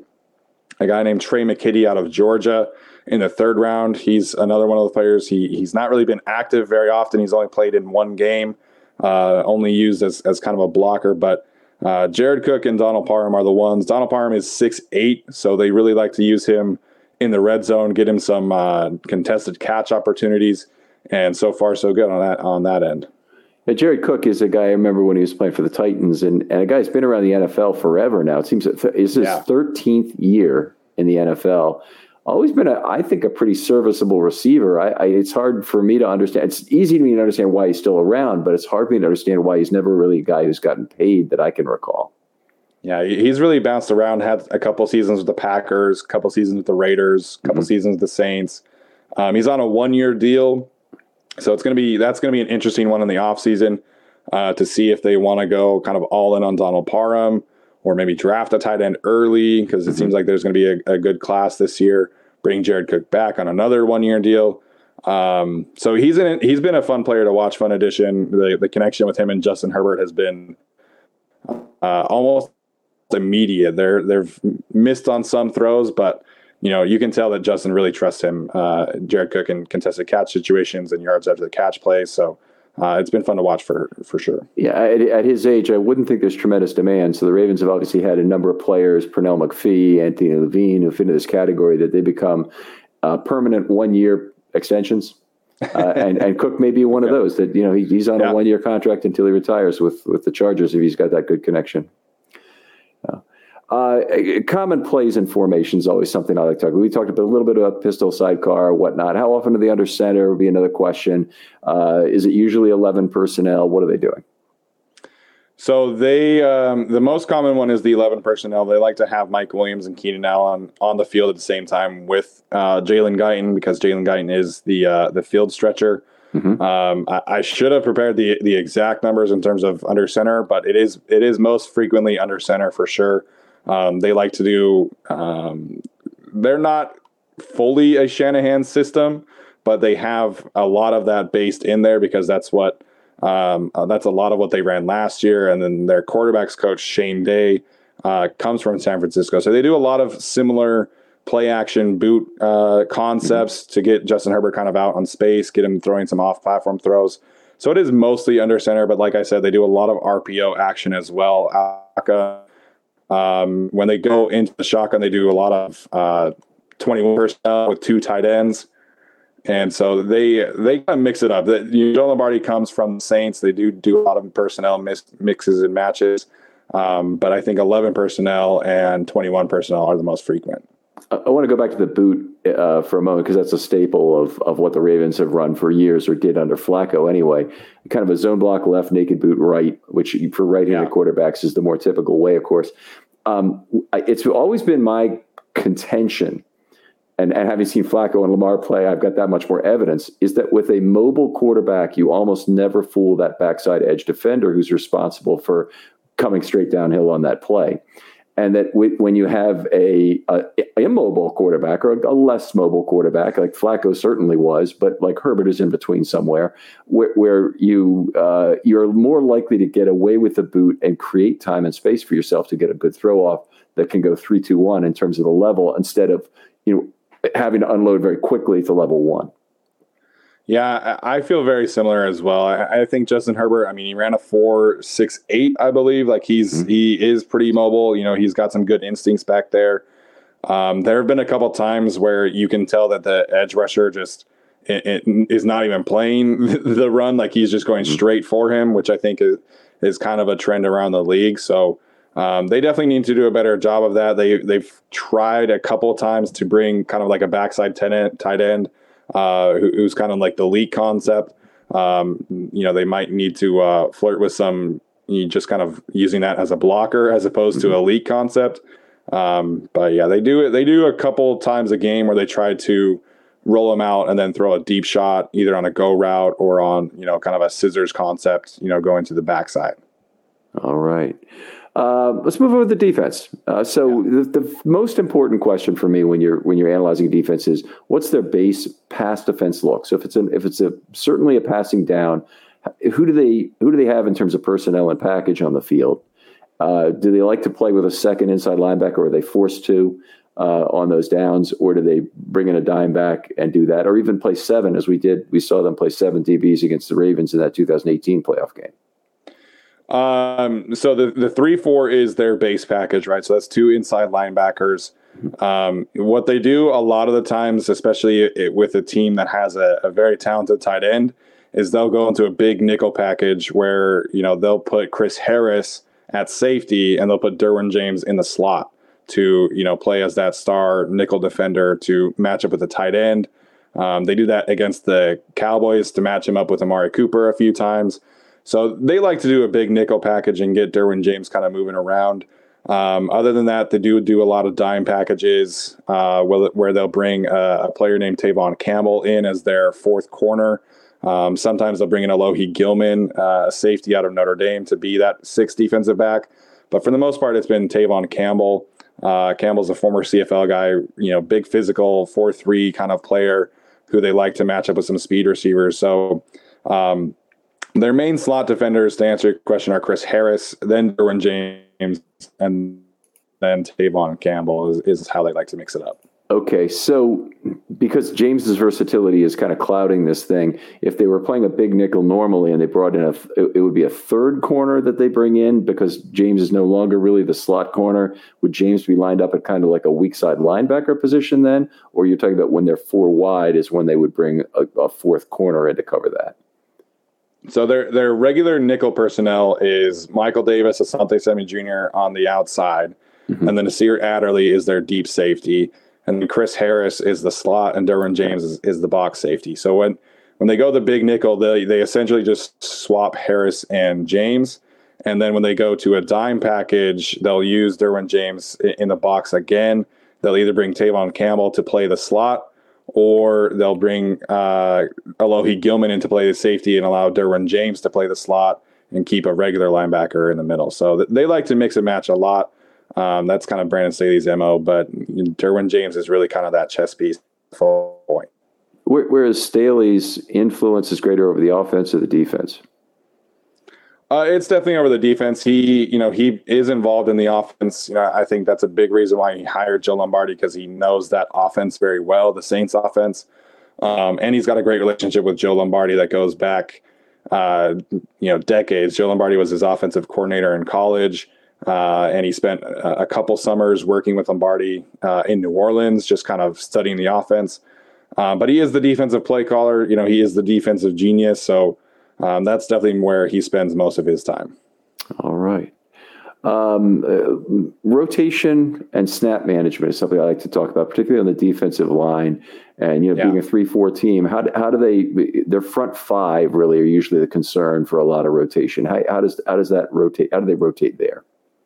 a guy named Trey McKitty out of Georgia in the third round. He's another one of the players. He he's not really been active very often. He's only played in one game. Uh, only used as, as kind of a blocker, but uh, Jared Cook and Donald Parham are the ones. Donald Parham is six eight, so they really like to use him in the red zone, get him some uh, contested catch opportunities, and so far so good on that on that end. Yeah, Jared Cook is a guy I remember when he was playing for the Titans, and, and a guy who's been around the N F L forever now. It seems it's his yeah. thirteenth year in the N F L. Always been, a, I think, a pretty serviceable receiver. I, I, it's hard for me to understand. It's easy to me to understand why he's still around, but it's hard for me to understand why he's never really a guy who's gotten paid that I can recall. Yeah, he's really bounced around, had a couple seasons with the Packers, a couple seasons with the Raiders, a couple mm-hmm. seasons with the Saints. Um, he's on a one-year deal, so it's going to be that's going to be an interesting one in the offseason uh, to see if they want to go kind of all in on Donald Parham, or maybe draft a tight end early because it mm-hmm. seems like there's going to be a, a good class this year. Bring Jared Cook back on another one-year deal. Um, so he's in, he's been a fun player to watch, fun addition. The, the connection with him and Justin Herbert has been uh, almost immediate. They're, they've missed on some throws, but you know you can tell that Justin really trusts him. Uh, Jared Cook in contested catch situations and yards after the catch plays. So Uh, it's been fun to watch for for sure. Yeah, at, at his age, I wouldn't think there's tremendous demand. So the Ravens have obviously had a number of players, Pernell McPhee, Anthony Levine, who fit into this category, that they become uh, permanent one-year extensions. Uh, and, and Cook may be one of those that, you know, he, he's on yeah. a one-year contract until he retires with, with the Chargers if he's got that good connection. Uh, Uh, common plays and formations is always something I like to talk about. We talked a little bit about pistol sidecar, whatnot. How often are they under center would be another question. Uh, is it usually eleven personnel? What are they doing? So they, um, the most common one is the eleven personnel. They like to have Mike Williams and Keenan Allen on the field at the same time with uh, Jalen Guyton because Jalen Guyton is the uh, the field stretcher. Mm-hmm. Um, I, I should have prepared the the exact numbers in terms of under center, but it is it is most frequently under center for sure. Um, they like to do, um, they're not fully a Shanahan system, but they have a lot of that based in there because that's what, um, uh, that's a lot of what they ran last year. And then their quarterbacks coach, Shane Day, uh, comes from San Francisco. So they do a lot of similar play action boot uh, concepts mm-hmm. to get Justin Herbert kind of out on space, get him throwing some off platform throws. So it is mostly under center, but like I said, they do a lot of R P O action as well. Uh, Um, when they go into the shotgun, they do a lot of uh, twenty-one personnel with two tight ends. And so they they kind of mix it up. The, you know, Joe Lombardi comes from the Saints. They do do a lot of personnel mix, mixes and matches. Um, but I think eleven personnel and twenty-one personnel are the most frequent. I, I want to go back to the boot uh, for a moment because that's a staple of, of what the Ravens have run for years or did under Flacco anyway. Kind of a zone block left, naked boot right, which for right-handed yeah. quarterbacks is the more typical way, of course. Um, it's always been my contention, and, and having seen Flacco and Lamar play, I've got that much more evidence, is that with a mobile quarterback, you almost never fool that backside edge defender who's responsible for coming straight downhill on that play. and that w- when you have a, a immobile quarterback or a less mobile quarterback, like Flacco certainly was, but like Herbert is in between somewhere, where, where you uh, you're more likely to get away with the boot and create time and space for yourself to get a good throw off that can go three, two, one in terms of the level, instead of you know having to unload very quickly to level one. Yeah, I feel very similar as well. I, I think Justin Herbert, I mean, he ran a four six eight, I believe. Like he's mm-hmm. he is pretty mobile. You know, he's got some good instincts back there. Um, there have been a couple times where you can tell that the edge rusher just it, it is not even playing the run. Like he's just going mm-hmm. straight for him, which I think is, is kind of a trend around the league. So um, they definitely need to do a better job of that. They, they've tried a couple of times to bring kind of like a backside tight end, tight end uh, who, who's kind of like the elite concept. Um, you know, they might need to uh, flirt with some, you just kind of using that as a blocker as opposed mm-hmm. to elite concept. Um, but yeah, they do it. They do a couple times a game where they try to roll them out and then throw a deep shot either on a go route or on, you know, kind of a scissors concept, you know, going to the backside. All right. Uh, let's move over to the defense. Uh, so yeah. the, the most important question for me when you're when you're analyzing defense is what's their base pass defense look? So if it's an if it's a certainly a passing down, who do they who do they have in terms of personnel and package on the field? Uh, do they like to play with a second inside linebacker? Or are they forced to uh, on those downs, or do they bring in a dime back and do that, or even play seven as we did? We saw them play seven D Bs against the Ravens in that two thousand eighteen playoff game. Um, so the, the three, four is their base package, right? So that's two inside linebackers. Um, what they do a lot of the times, especially it, with a team that has a, a very talented tight end, is they'll go into a big nickel package where, you know, they'll put Chris Harris at safety and they'll put Derwin James in the slot to, you know, play as that star nickel defender to match up with the tight end. Um, they do that against the Cowboys to match him up with Amari Cooper a few times. So they like to do a big nickel package and get Derwin James kind of moving around. Um, other than that, they do do a lot of dime packages uh, where, where they'll bring a, a player named Tavon Campbell in as their fourth corner. Um, sometimes they'll bring in Alohi Gilman, uh, a safety out of Notre Dame, to be that sixth defensive back. But for the most part, it's been Tavon Campbell. Uh, Campbell's a former C F L guy, you know, big physical four three kind of player who they like to match up with some speed receivers. So, um, their main slot defenders, to answer your question, are Chris Harris, then Derwin James, and then Tavon Campbell is, is how they like to mix it up. Okay, so because James's versatility is kind of clouding this thing, if they were playing a big nickel normally and they brought in a, it would be a third corner that they bring in because James is no longer really the slot corner. Would James be lined up at kind of like a weak side linebacker position then? Or you're talking about when they're four wide is when they would bring a, a fourth corner in to cover that? So their their regular nickel personnel is Michael Davis, Asante Samuel Junior on the outside, mm-hmm. and then Nasir Adderley is their deep safety, and then Chris Harris is the slot, and Derwin James is, is the box safety. So when when they go the big nickel, they they essentially just swap Harris and James, and then when they go to a dime package, they'll use Derwin James in the box again. They'll either bring Tavon Campbell to play the slot, or they'll bring uh, Alohi Gilman in to play the safety and allow Derwin James to play the slot and keep a regular linebacker in the middle. So th- they like to mix and match a lot. Um, that's kind of Brandon Staley's M O, but Derwin James is really kind of that chess piece full point. Whereas Staley's influence is greater over the offense or the defense? Uh, it's definitely over the defense. He, you know, he is involved in the offense. You know, I think that's a big reason why he hired Joe Lombardi, because he knows that offense very well, the Saints offense. Um, and he's got a great relationship with Joe Lombardi that goes back, uh, you know, decades. Joe Lombardi was his offensive coordinator in college, uh, and he spent a, a couple summers working with Lombardi uh, in New Orleans, just kind of studying the offense. Um, but he is the defensive play caller. You know, he is the defensive genius. So, Um, that's definitely where he spends most of his time. All right. Um, uh, rotation and snap management is something I like to talk about, particularly on the defensive line. And, you know, yeah. being a three four team, how do, how do they – their front five really are usually the concern for a lot of rotation. How, how does how does that rotate? How do they rotate there?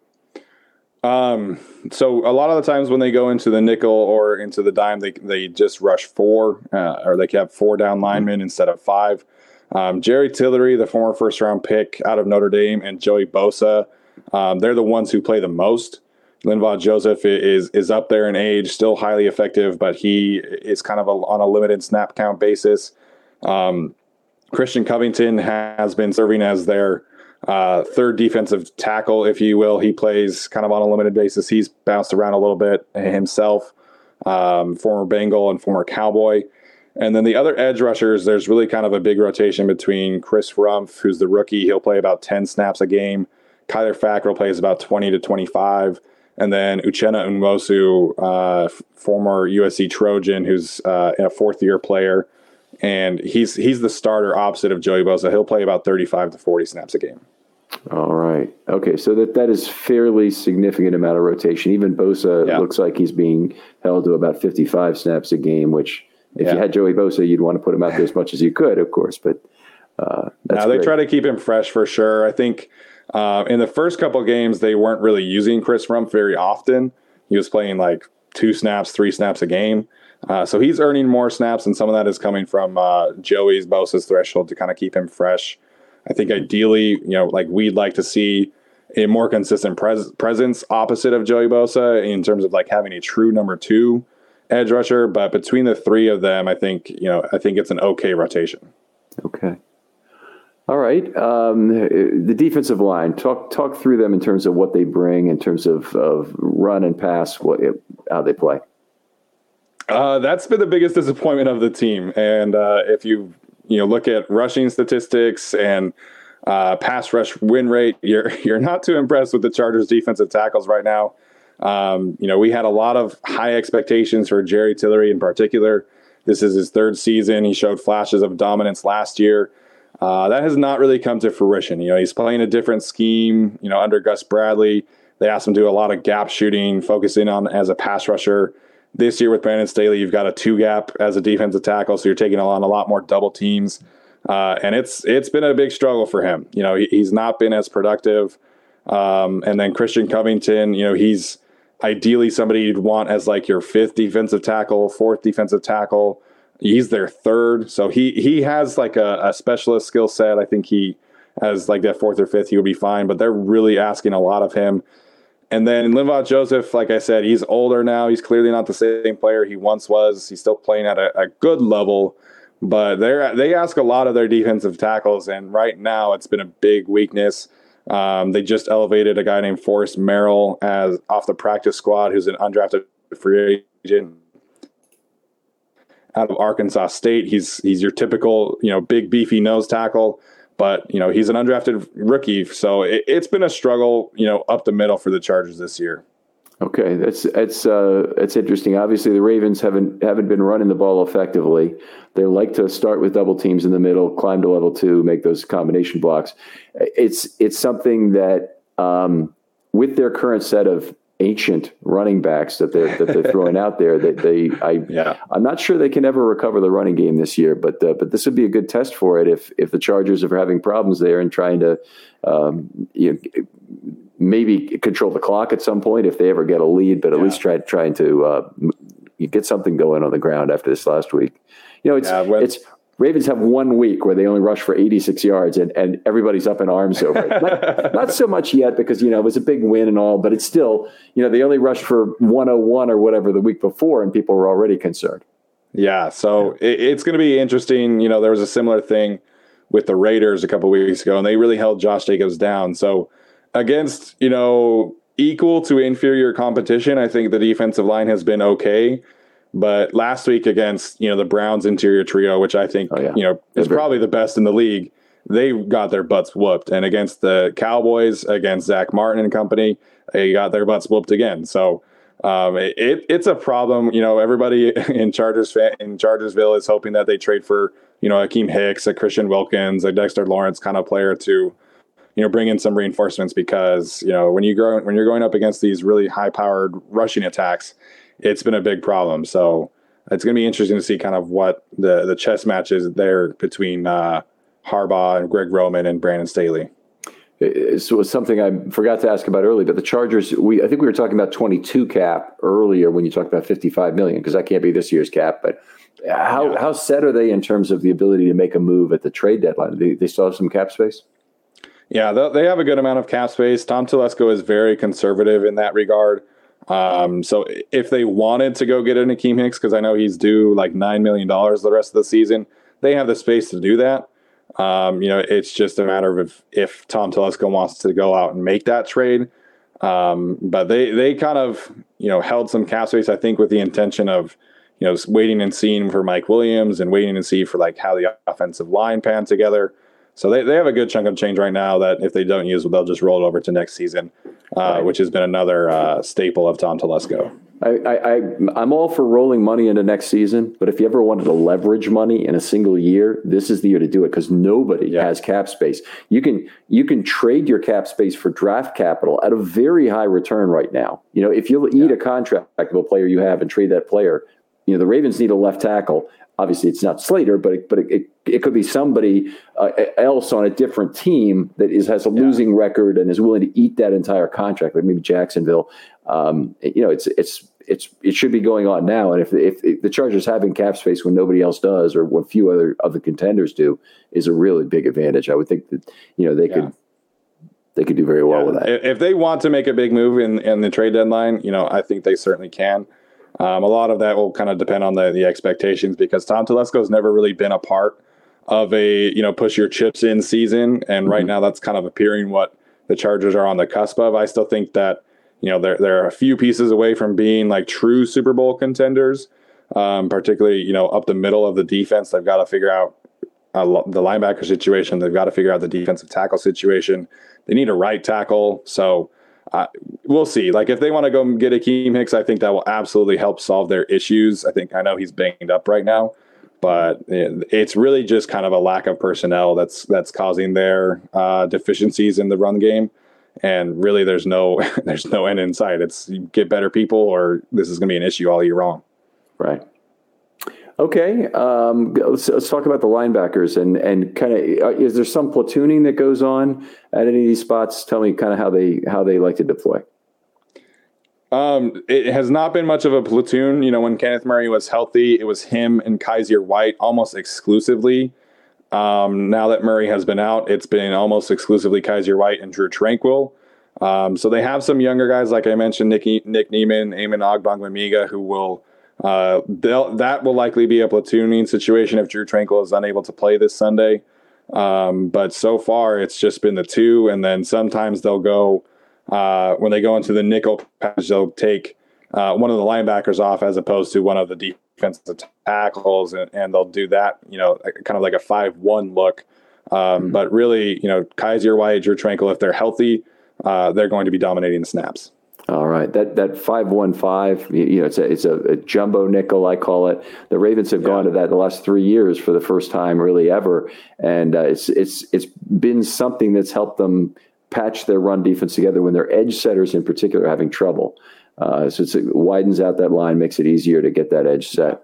Um, so a lot of the times when they go into the nickel or into the dime, they they just rush four, uh, or they have four down linemen mm-hmm. instead of five. Um, Jerry Tillery, the former first-round pick out of Notre Dame, and Joey Bosa, um, they're the ones who play the most. Linval Joseph is is up there in age, still highly effective, but he is kind of a, on a limited snap count basis. Um, Christian Covington has been serving as their uh, third defensive tackle, if you will. He plays kind of on a limited basis. He's bounced around a little bit himself, um, former Bengal and former Cowboy. And then the other edge rushers, there's really kind of a big rotation between Chris Rumph, who's the rookie. He'll play about ten snaps a game. Kyler Fackrell plays about twenty to twenty-five. And then Uchenna Nwosu, uh, former U S C Trojan, who's uh, a fourth-year player. And he's he's the starter opposite of Joey Bosa. He'll play about thirty-five to forty snaps a game. All right. Okay, so that, that is fairly significant amount of rotation. Even Bosa yeah. looks like he's being held to about fifty-five snaps a game, which if yeah. you had Joey Bosa, you'd want to put him out there as much as you could, of course. But uh, that's now, they great. try to keep him fresh for sure. I think uh, in the first couple of games, they weren't really using Chris Rumph very often. He was playing like two snaps, three snaps a game. Uh, so he's earning more snaps, and some of that is coming from uh, Joey's Bosa's threshold to kind of keep him fresh. I think ideally, you know, like we'd like to see a more consistent pres- presence opposite of Joey Bosa in terms of like having a true number two edge rusher. But between the three of them, I think, you know, I think it's an okay rotation. Okay. All right. Um, the defensive line, talk talk through them in terms of what they bring, in terms of, of run and pass, what how they play. Uh, that's been the biggest disappointment of the team. And uh, if you you know look at rushing statistics and uh, pass rush win rate, you're you're not too impressed with the Chargers' defensive tackles right now. Um, you know, we had a lot of high expectations for Jerry Tillery in particular. This is his third season. He showed flashes of dominance last year. Uh, that has not really come to fruition. You know, he's playing a different scheme. You know, under Gus Bradley, they asked him to do a lot of gap shooting, focusing on as a pass rusher. This year with Brandon Staley, you've got a two gap as a defensive tackle, so you're taking on a lot more double teams, uh, and it's it's been a big struggle for him. You know, he, he's not been as productive. Um, and then Christian Covington, you know, he's ideally somebody you'd want as like your fifth defensive tackle, fourth defensive tackle. He's their third, so he he has like a, a specialist skill set. I think he has like that fourth or fifth, he would be fine, but they're really asking a lot of him. And then Linval Joseph, like I said, he's older now. He's clearly not the same player he once was. He's still playing at a, a good level, but they they ask a lot of their defensive tackles, and right now it's been a big weakness. Um, they just elevated a guy named Forrest Merrill as off the practice squad, who's an undrafted free agent out of Arkansas State. He's he's your typical, you know, big beefy nose tackle. But, you know, he's an undrafted rookie, so it, it's been a struggle, you know, up the middle for the Chargers this year. Okay, that's that's uh, that's interesting. Obviously, the Ravens haven't haven't been running the ball effectively. They like to start with double teams in the middle, climb to level two, make those combination blocks. It's it's something that um, with their current set of ancient running backs that they're that they're throwing out there, that they I yeah. I'm not sure they can ever recover the running game this year, but uh, but this would be a good test for it if if the Chargers are having problems there and trying to um, you know, maybe control the clock at some point if they ever get a lead, but at yeah. least try trying to uh, get something going on the ground after this last week. You know, it's yeah, when- it's. Ravens have one week where they only rush for eighty-six yards, and, and everybody's up in arms over it. Not, not so much yet because, you know, it was a big win and all, but it's still, you know, they only rushed for one oh one or whatever the week before, and people were already concerned. Yeah, so it, it's going to be interesting. You know, there was a similar thing with the Raiders a couple of weeks ago, and they really held Josh Jacobs down. So against, you know, equal to inferior competition, I think the defensive line has been okay. But last week against, you know, the Browns interior trio, which I think, oh, yeah. you know, is probably the best in the league, they got their butts whooped. And against the Cowboys, against Zach Martin and company, they got their butts whooped again. So um, it, it's a problem. You know, everybody in Chargers fan, in Chargersville is hoping that they trade for, you know, Akeem Hicks, a Christian Wilkins, a Dexter Lawrence kind of player to, you know, bring in some reinforcements because, you know, when you grow, when you're going up against these really high powered rushing attacks, it's been a big problem. So it's going to be interesting to see kind of what the, the chess match is there between uh, Harbaugh and Greg Roman and Brandon Staley. So it was something I forgot to ask about earlier, but the Chargers, we I think we were talking about twenty-two cap earlier when you talked about fifty-five million, because that can't be this year's cap. But how yeah. how set are they in terms of the ability to make a move at the trade deadline? They, they still have some cap space? Yeah, they they have a good amount of cap space. Tom Telesco is very conservative in that regard. Um, so if they wanted to go get an Akeem Hicks, because I know he's due like nine million dollars the rest of the season, they have the space to do that. Um, you know, it's just a matter of if, if Tom Telesco wants to go out and make that trade. Um, but they, they kind of, you know, held some cap space, I think, with the intention of, you know, waiting and seeing for Mike Williams and waiting and see for like how the offensive line panned together. So they, they have a good chunk of change right now that if they don't use, they'll just roll it over to next season, uh, right. which has been another uh, staple of Tom Telesco. I, I, I, I'm all for rolling money into next season, but if you ever wanted to leverage money in a single year, this is the year to do it because nobody yeah. has cap space. You can you can trade your cap space for draft capital at a very high return right now. You know, if you'll eat yeah. a contract of a player you have and trade that player, you know, the Ravens need a left tackle. Obviously, it's not Slater, but it, but it, it, it could be somebody uh, else on a different team that is has a yeah. losing record and is willing to eat that entire contract, like maybe Jacksonville. Um, you know, it's it's it's it should be going on now. And if, if if the Chargers having cap space when nobody else does, or when few other of the contenders do, is a really big advantage. I would think that you know they yeah. could they could do very well yeah. with that. If they want to make a big move in in the trade deadline, you know, I think they certainly can. Um, a lot of that will kind of depend on the, the expectations because Tom Telesco has never really been a part of a, you know, push your chips in season. And mm-hmm. right now that's kind of appearing what the Chargers are on the cusp of. I still think that, you know, they're, they're a few pieces away from being like true Super Bowl contenders, um, particularly, you know, up the middle of the defense. They've got to figure out uh, the linebacker situation. They've got to figure out the defensive tackle situation. They need a right tackle. So, Uh, we'll see. Like if they want to go get Akeem Hicks, I think that will absolutely help solve their issues. I think I know he's banged up right now, but it's really just kind of a lack of personnel that's that's causing their uh, deficiencies in the run game. And really, there's no there's no end in sight. It's you get better people, or this is going to be an issue all year long. Right. Okay, um, let's, let's talk about the linebackers and and kind of uh, is there some platooning that goes on at any of these spots? Tell me kind of how they how they like to deploy. Um, it has not been much of a platoon. You know, when Kenneth Murray was healthy, it was him and Kaiser White almost exclusively. Um, now that Murray has been out, it's been almost exclusively Kaiser White and Drew Tranquill. Um, so they have some younger guys, like I mentioned, Nick, Nick Niemann, Eamon Ogbongbemiga, who will Uh, that will likely be a platooning situation if Drew Tranquill is unable to play this Sunday. Um, but so far, it's just been the two. And then sometimes they'll go, uh, when they go into the nickel package, they'll take uh, one of the linebackers off as opposed to one of the defensive tackles. And, and they'll do that, you know, kind of like a five one look. Um, mm-hmm. But really, you know, Kaiser White, Drew Tranquill, if they're healthy, uh, they're going to be dominating the snaps. All right, that that five one five, you know, it's a it's a, a jumbo nickel, I call it. The Ravens have yeah. gone to that the last three years for the first time, really ever, and uh, it's it's it's been something that's helped them patch their run defense together when their edge setters, in particular, are having trouble. Uh, so it's, it widens out that line, makes it easier to get that edge set.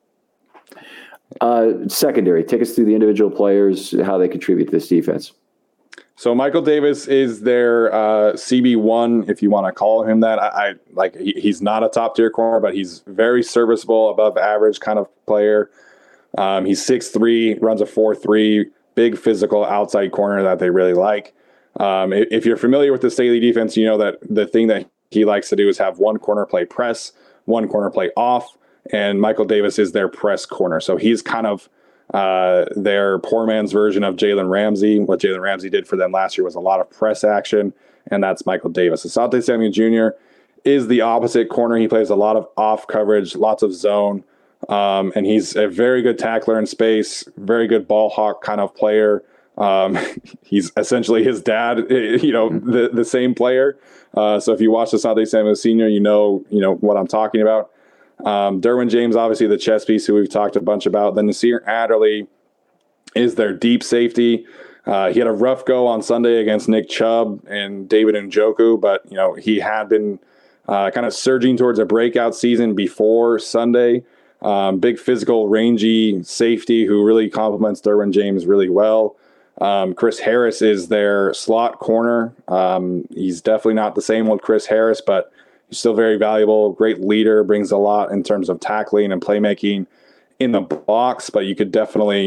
Uh, secondary, take us through the individual players, how they contribute to this defense. So Michael Davis is their uh, C B one, if you want to call him that. I, I like he, he's not a top tier corner, but he's very serviceable, above average kind of player. Um, he's six three, runs a four three, big physical outside corner that they really like. Um, if, if you're familiar with the Staley defense, you know that the thing that he likes to do is have one corner play press, one corner play off, and Michael Davis is their press corner. So he's kind of Uh, their poor man's version of Jalen Ramsey. What Jalen Ramsey did for them last year was a lot of press action, and that's Michael Davis. Asante Samuel Junior is the opposite corner. He plays a lot of off coverage, lots of zone, um, and he's a very good tackler in space, very good ball hawk kind of player. Um, he's essentially his dad, you know, the, the same player. Uh, so if you watch Asante Samuel Senior, you know, you know what I'm talking about. Um, Derwin James, obviously the chess piece who we've talked a bunch about. Then Nasir Adderley is their deep safety. Uh, he had a rough go on Sunday against Nick Chubb and David Njoku, but you know he had been uh, kind of surging towards a breakout season before Sunday. Um, big physical, rangy safety who really complements Derwin James really well. Um, Chris Harris is their slot corner. Um, he's definitely not the same old Chris Harris, but he's still very valuable, great leader, brings a lot in terms of tackling and playmaking in the box, but you could definitely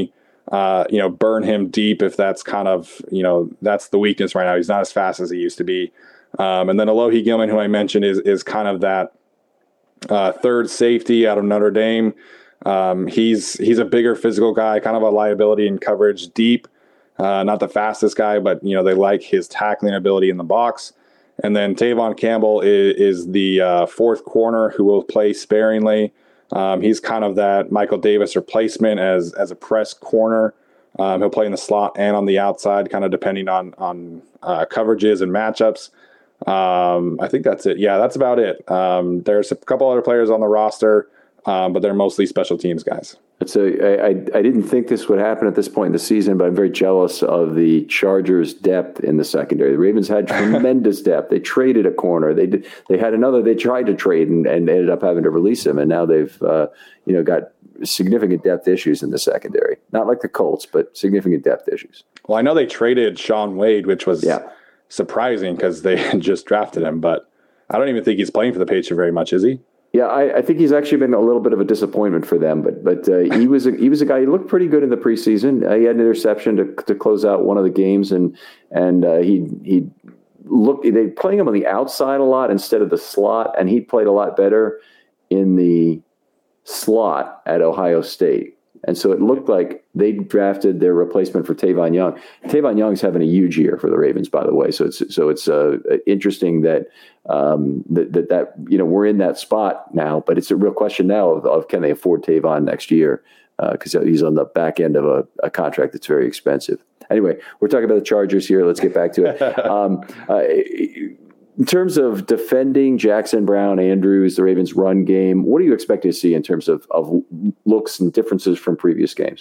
uh, you know, burn him deep if that's kind of, you know, that's the weakness right now. He's not as fast as he used to be. Um, and then Alohi Gilman, who I mentioned, is is kind of that uh, third safety out of Notre Dame. Um, he's he's a bigger physical guy, kind of a liability in coverage deep. Uh, not the fastest guy, but, you know, they like his tackling ability in the box. And then Tavon Campbell is, is the uh, fourth corner who will play sparingly. Um, he's kind of that Michael Davis replacement as as a press corner. Um, he'll play in the slot and on the outside, kind of depending on on uh, coverages and matchups. Um, I think that's it. Yeah, that's about it. Um, there's a couple other players on the roster, um, but they're mostly special teams guys. So I, I I didn't think this would happen at this point in the season, but I'm very jealous of the Chargers' depth in the secondary. The Ravens had tremendous depth. They traded a corner. They did, they had another. They tried to trade and, and ended up having to release him, and now they've uh, you know got significant depth issues in the secondary. Not like the Colts, but significant depth issues. Well, I know they traded Shaun Wade, which was yeah. surprising because they had just drafted him, but I don't even think he's playing for the Patriots very much, is he? Yeah, I, I think he's actually been a little bit of a disappointment for them, but but uh, he was a, he was a guy. He looked pretty good in the preseason. Uh, he had an interception to to close out one of the games, and and uh, he he looked. They playing him on the outside a lot instead of the slot, and he played a lot better in the slot at Ohio State. And so it looked like they drafted their replacement for Tavon Young. Tavon Young's having a huge year for the Ravens, by the way. So it's so it's uh, interesting that, um, that that that you know we're in that spot now. But it's a real question now of, of can they afford Tavon next year because uh, he's on the back end of a, a contract that's very expensive. Anyway, we're talking about the Chargers here. Let's get back to it. um, uh, In terms of defending Jackson, Brown, Andrews, the Ravens' run game, what do you expect to see in terms of, of looks and differences from previous games?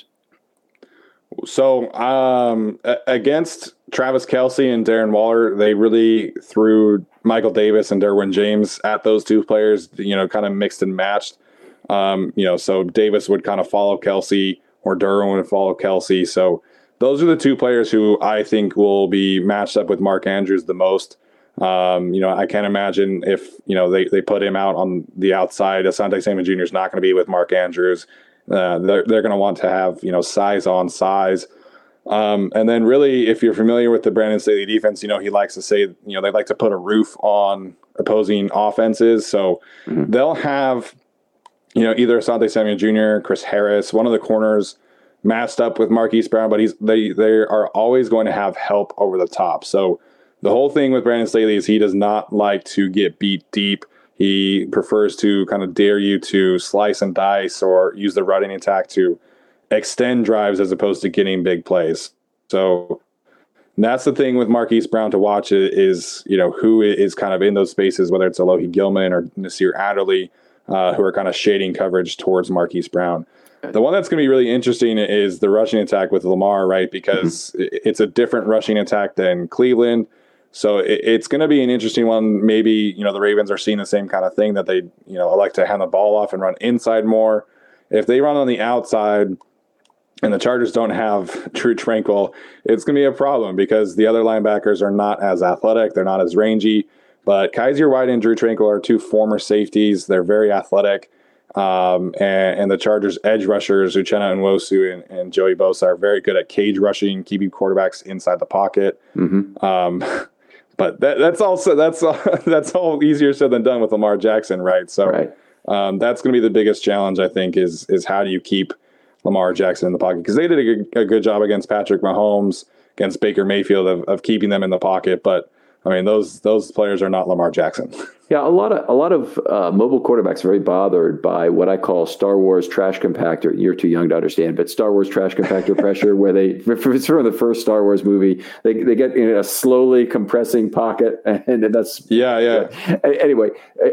So um, against Travis Kelce and Darren Waller, they really threw Michael Davis and Derwin James at those two players, you know, kind of mixed and matched. Um, you know, so Davis would kind of follow Kelce or Derwin would follow Kelce. So those are the two players who I think will be matched up with Mark Andrews the most. Um, you know, I can't imagine if, you know, they, they put him out on the outside. Asante Samuel Junior is not going to be with Mark Andrews. Uh, they're they're going to want to have, you know, size on size. Um, and then really, if you're familiar with the Brandon Staley defense, you know, he likes to say, you know, they like to put a roof on opposing offenses. So mm-hmm. they'll have, you know, either Asante Samuel Junior, Chris Harris, one of the corners matched up with Marquise Brown, but he's they they are always going to have help over the top. So the whole thing with Brandon Staley is he does not like to get beat deep. He prefers to kind of dare you to slice and dice or use the running attack to extend drives as opposed to getting big plays. So that's the thing with Marquise Brown to watch is, you know, who is kind of in those spaces, whether it's Alohi Gilman or Nasir Adderley, uh, who are kind of shading coverage towards Marquise Brown. The one that's going to be really interesting is the rushing attack with Lamar, right? Because mm-hmm. it's a different rushing attack than Cleveland. So it, it's going to be an interesting one. Maybe, you know, the Ravens are seeing the same kind of thing that they, you know, like to hand the ball off and run inside more. If they run on the outside and the Chargers don't have Drew Tranquill, it's going to be a problem because the other linebackers are not as athletic. They're not as rangy. But Kaiser White and Drew Tranquill are two former safeties. They're very athletic. Um, and, and the Chargers' edge rushers, Uchenna Nwosu and, and Joey Bosa, are very good at cage rushing, keeping quarterbacks inside the pocket. Mm-hmm. Um But that, that's also that's uh, that's all easier said than done with Lamar Jackson, right? So right. Um, that's going to be the biggest challenge, I think, is is how do you keep Lamar Jackson in the pocket? Because they did a good, a good job against Patrick Mahomes, against Baker Mayfield of, of keeping them in the pocket. But I mean, those those players are not Lamar Jackson. Yeah, a lot of a lot of uh, mobile quarterbacks are very bothered by what I call Star Wars trash compactor. You're too young to understand, but Star Wars trash compactor pressure, where they, it's from the first Star Wars movie, they they get in a slowly compressing pocket, and that's yeah, yeah. Uh, anyway,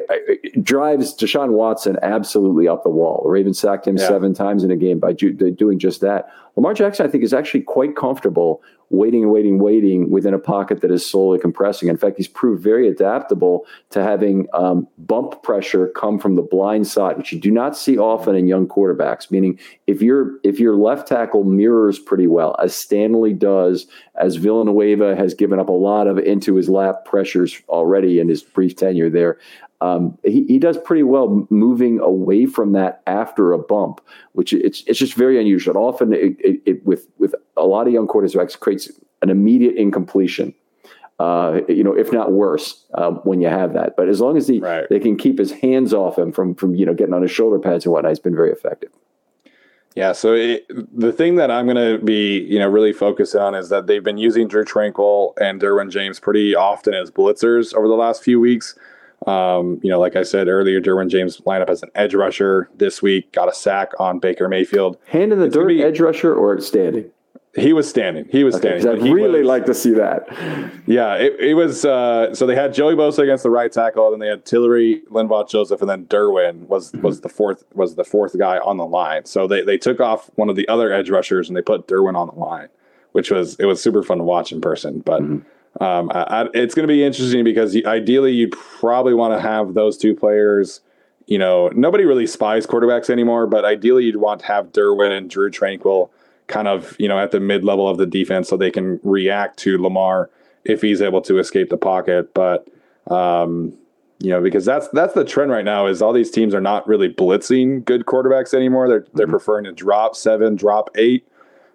it drives Deshaun Watson absolutely up the wall. The Ravens sacked him yeah. seven times in a game by ju- doing just that. Lamar Jackson, I think, is actually quite comfortable waiting, waiting, waiting within a pocket that is slowly compressing. In fact, he's proved very adaptable to having um, bump pressure come from the blind side, which you do not see often in young quarterbacks. Meaning, if your if your left tackle mirrors pretty well, as Stanley does, as Villanueva has given up a lot of into his lap pressures already in his brief tenure there. um, he, he does pretty well moving away from that after a bump, which it's it's just very unusual. Often, it, it, it with with a lot of young quarterbacks creates an immediate incompletion. Uh, you know, if not worse, uh, when you have that. But as long as he, right. they can keep his hands off him from, from, you know, getting on his shoulder pads and whatnot, he's been very effective. Yeah. So it, the thing that I'm going to be, you know, really focused on is that they've been using Drue Tranquill and Derwin James pretty often as blitzers over the last few weeks. Um, you know, like I said earlier, Derwin James lined up as an edge rusher this week, got a sack on Baker Mayfield. Hand in the it's dirt, be, edge rusher or standing? He was standing. He was okay, standing. I'd he really was, like to see that. Yeah, it, it was. Uh, so they had Joey Bosa against the right tackle, then they had Tillery, Linval Joseph, and then Derwin was mm-hmm. was the fourth was the fourth guy on the line. So they, they took off one of the other edge rushers and they put Derwin on the line, which was it was super fun to watch in person. But mm-hmm. um, I, I, it's going to be interesting because ideally you'd probably want to have those two players. You know, nobody really spies quarterbacks anymore, but ideally you'd want to have Derwin and Drue Tranquill kind of, you know, at the mid-level of the defense so they can react to Lamar if he's able to escape the pocket. But, um, you know, because that's that's the trend right now is all these teams are not really blitzing good quarterbacks anymore. They're they're mm-hmm. preferring to drop seven, drop eight.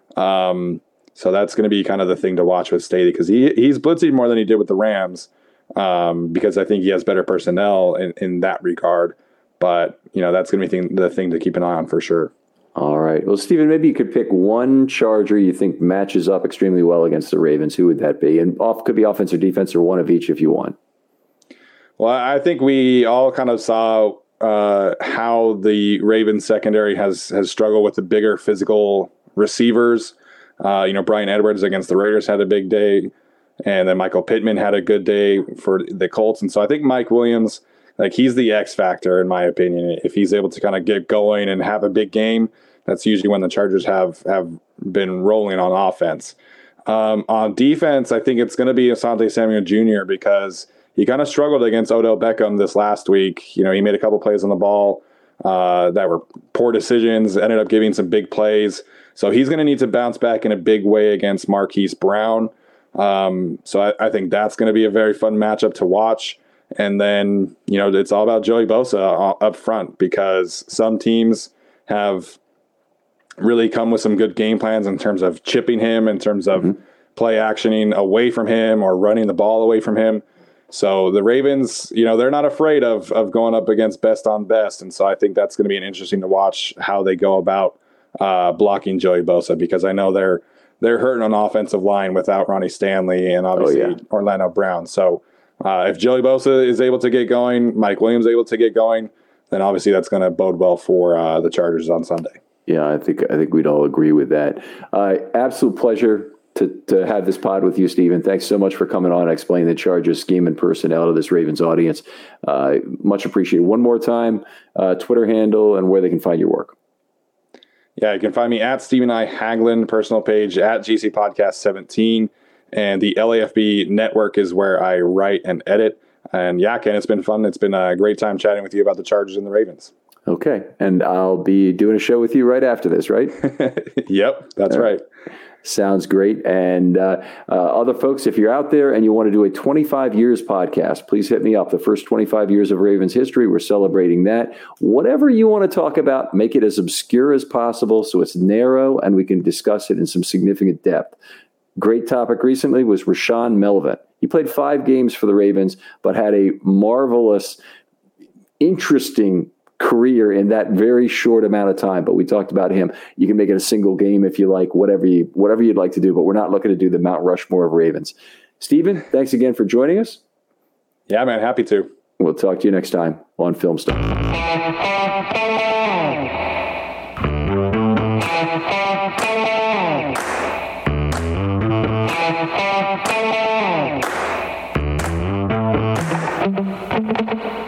Um, so that's going to be kind of the thing to watch with Staley because he he's blitzing more than he did with the Rams um, because I think he has better personnel in, in that regard. But, you know, that's going to be thing, the thing to keep an eye on for sure. All right. Well, Stephen, maybe you could pick one Charger you think matches up extremely well against the Ravens. Who would that be? And off could be offense or defense or one of each if you want. Well, I think we all kind of saw uh, how the Ravens secondary has has struggled with the bigger physical receivers. Uh, you know, Brian Edwards against the Raiders had a big day, and then Michael Pittman had a good day for the Colts. And so I think Mike Williams, like he's the X factor in my opinion. If he's able to kind of get going and have a big game, that's usually when the Chargers have have been rolling on offense. Um, on defense, I think it's going to be Asante Samuel Junior because he kind of struggled against Odell Beckham this last week. You know, he made a couple plays on the ball uh, that were poor decisions, ended up giving some big plays. So he's going to need to bounce back in a big way against Marquise Brown. Um, so I, I think that's going to be a very fun matchup to watch. And then, you know, it's all about Joey Bosa up front because some teams have really come with some good game plans in terms of chipping him, in terms of mm-hmm. play actioning away from him or running the ball away from him. So the Ravens, you know, they're not afraid of of going up against best on best. And so I think that's going to be an interesting to watch how they go about uh, blocking Joey Bosa because I know they're they're hurting on offensive line without Ronnie Stanley and obviously oh, yeah. Orlando Brown. So uh, if Joey Bosa is able to get going, Mike Williams able to get going, then obviously that's going to bode well for uh, the Chargers on Sunday. Yeah, I think I think we'd all agree with that. Uh, absolute pleasure to to have this pod with you, Stephen. Thanks so much for coming on and explaining the Chargers scheme and personnel to this Ravens audience. Uh, much appreciated. One more time, uh, Twitter handle and where they can find your work. Yeah, you can find me at Stephen I. Haglin, personal page at G C Podcast seventeen. And the L A F B network is where I write and edit. And yeah, Ken, it's been fun. It's been a great time chatting with you about the Chargers and the Ravens. Okay. And I'll be doing a show with you right after this, right? Yep, that's All right. right. Sounds great. And uh, uh, other folks, if you're out there and you want to do a twenty-five years podcast, please hit me up. The first twenty-five years of Ravens history, we're celebrating that. Whatever you want to talk about, make it as obscure as possible so it's narrow and we can discuss it in some significant depth. Great topic recently was Rashaan Melvin. He played five games for the Ravens, but had a marvelous, interesting career in that very short amount of time. But we talked about him. You can make it a single game if you like, whatever you whatever you'd like to do. But we're not looking to do the Mount Rushmore of Ravens. Stephen, thanks again for joining us. Yeah, man, happy to. We'll talk to you next time on Film Stuff. Thank you.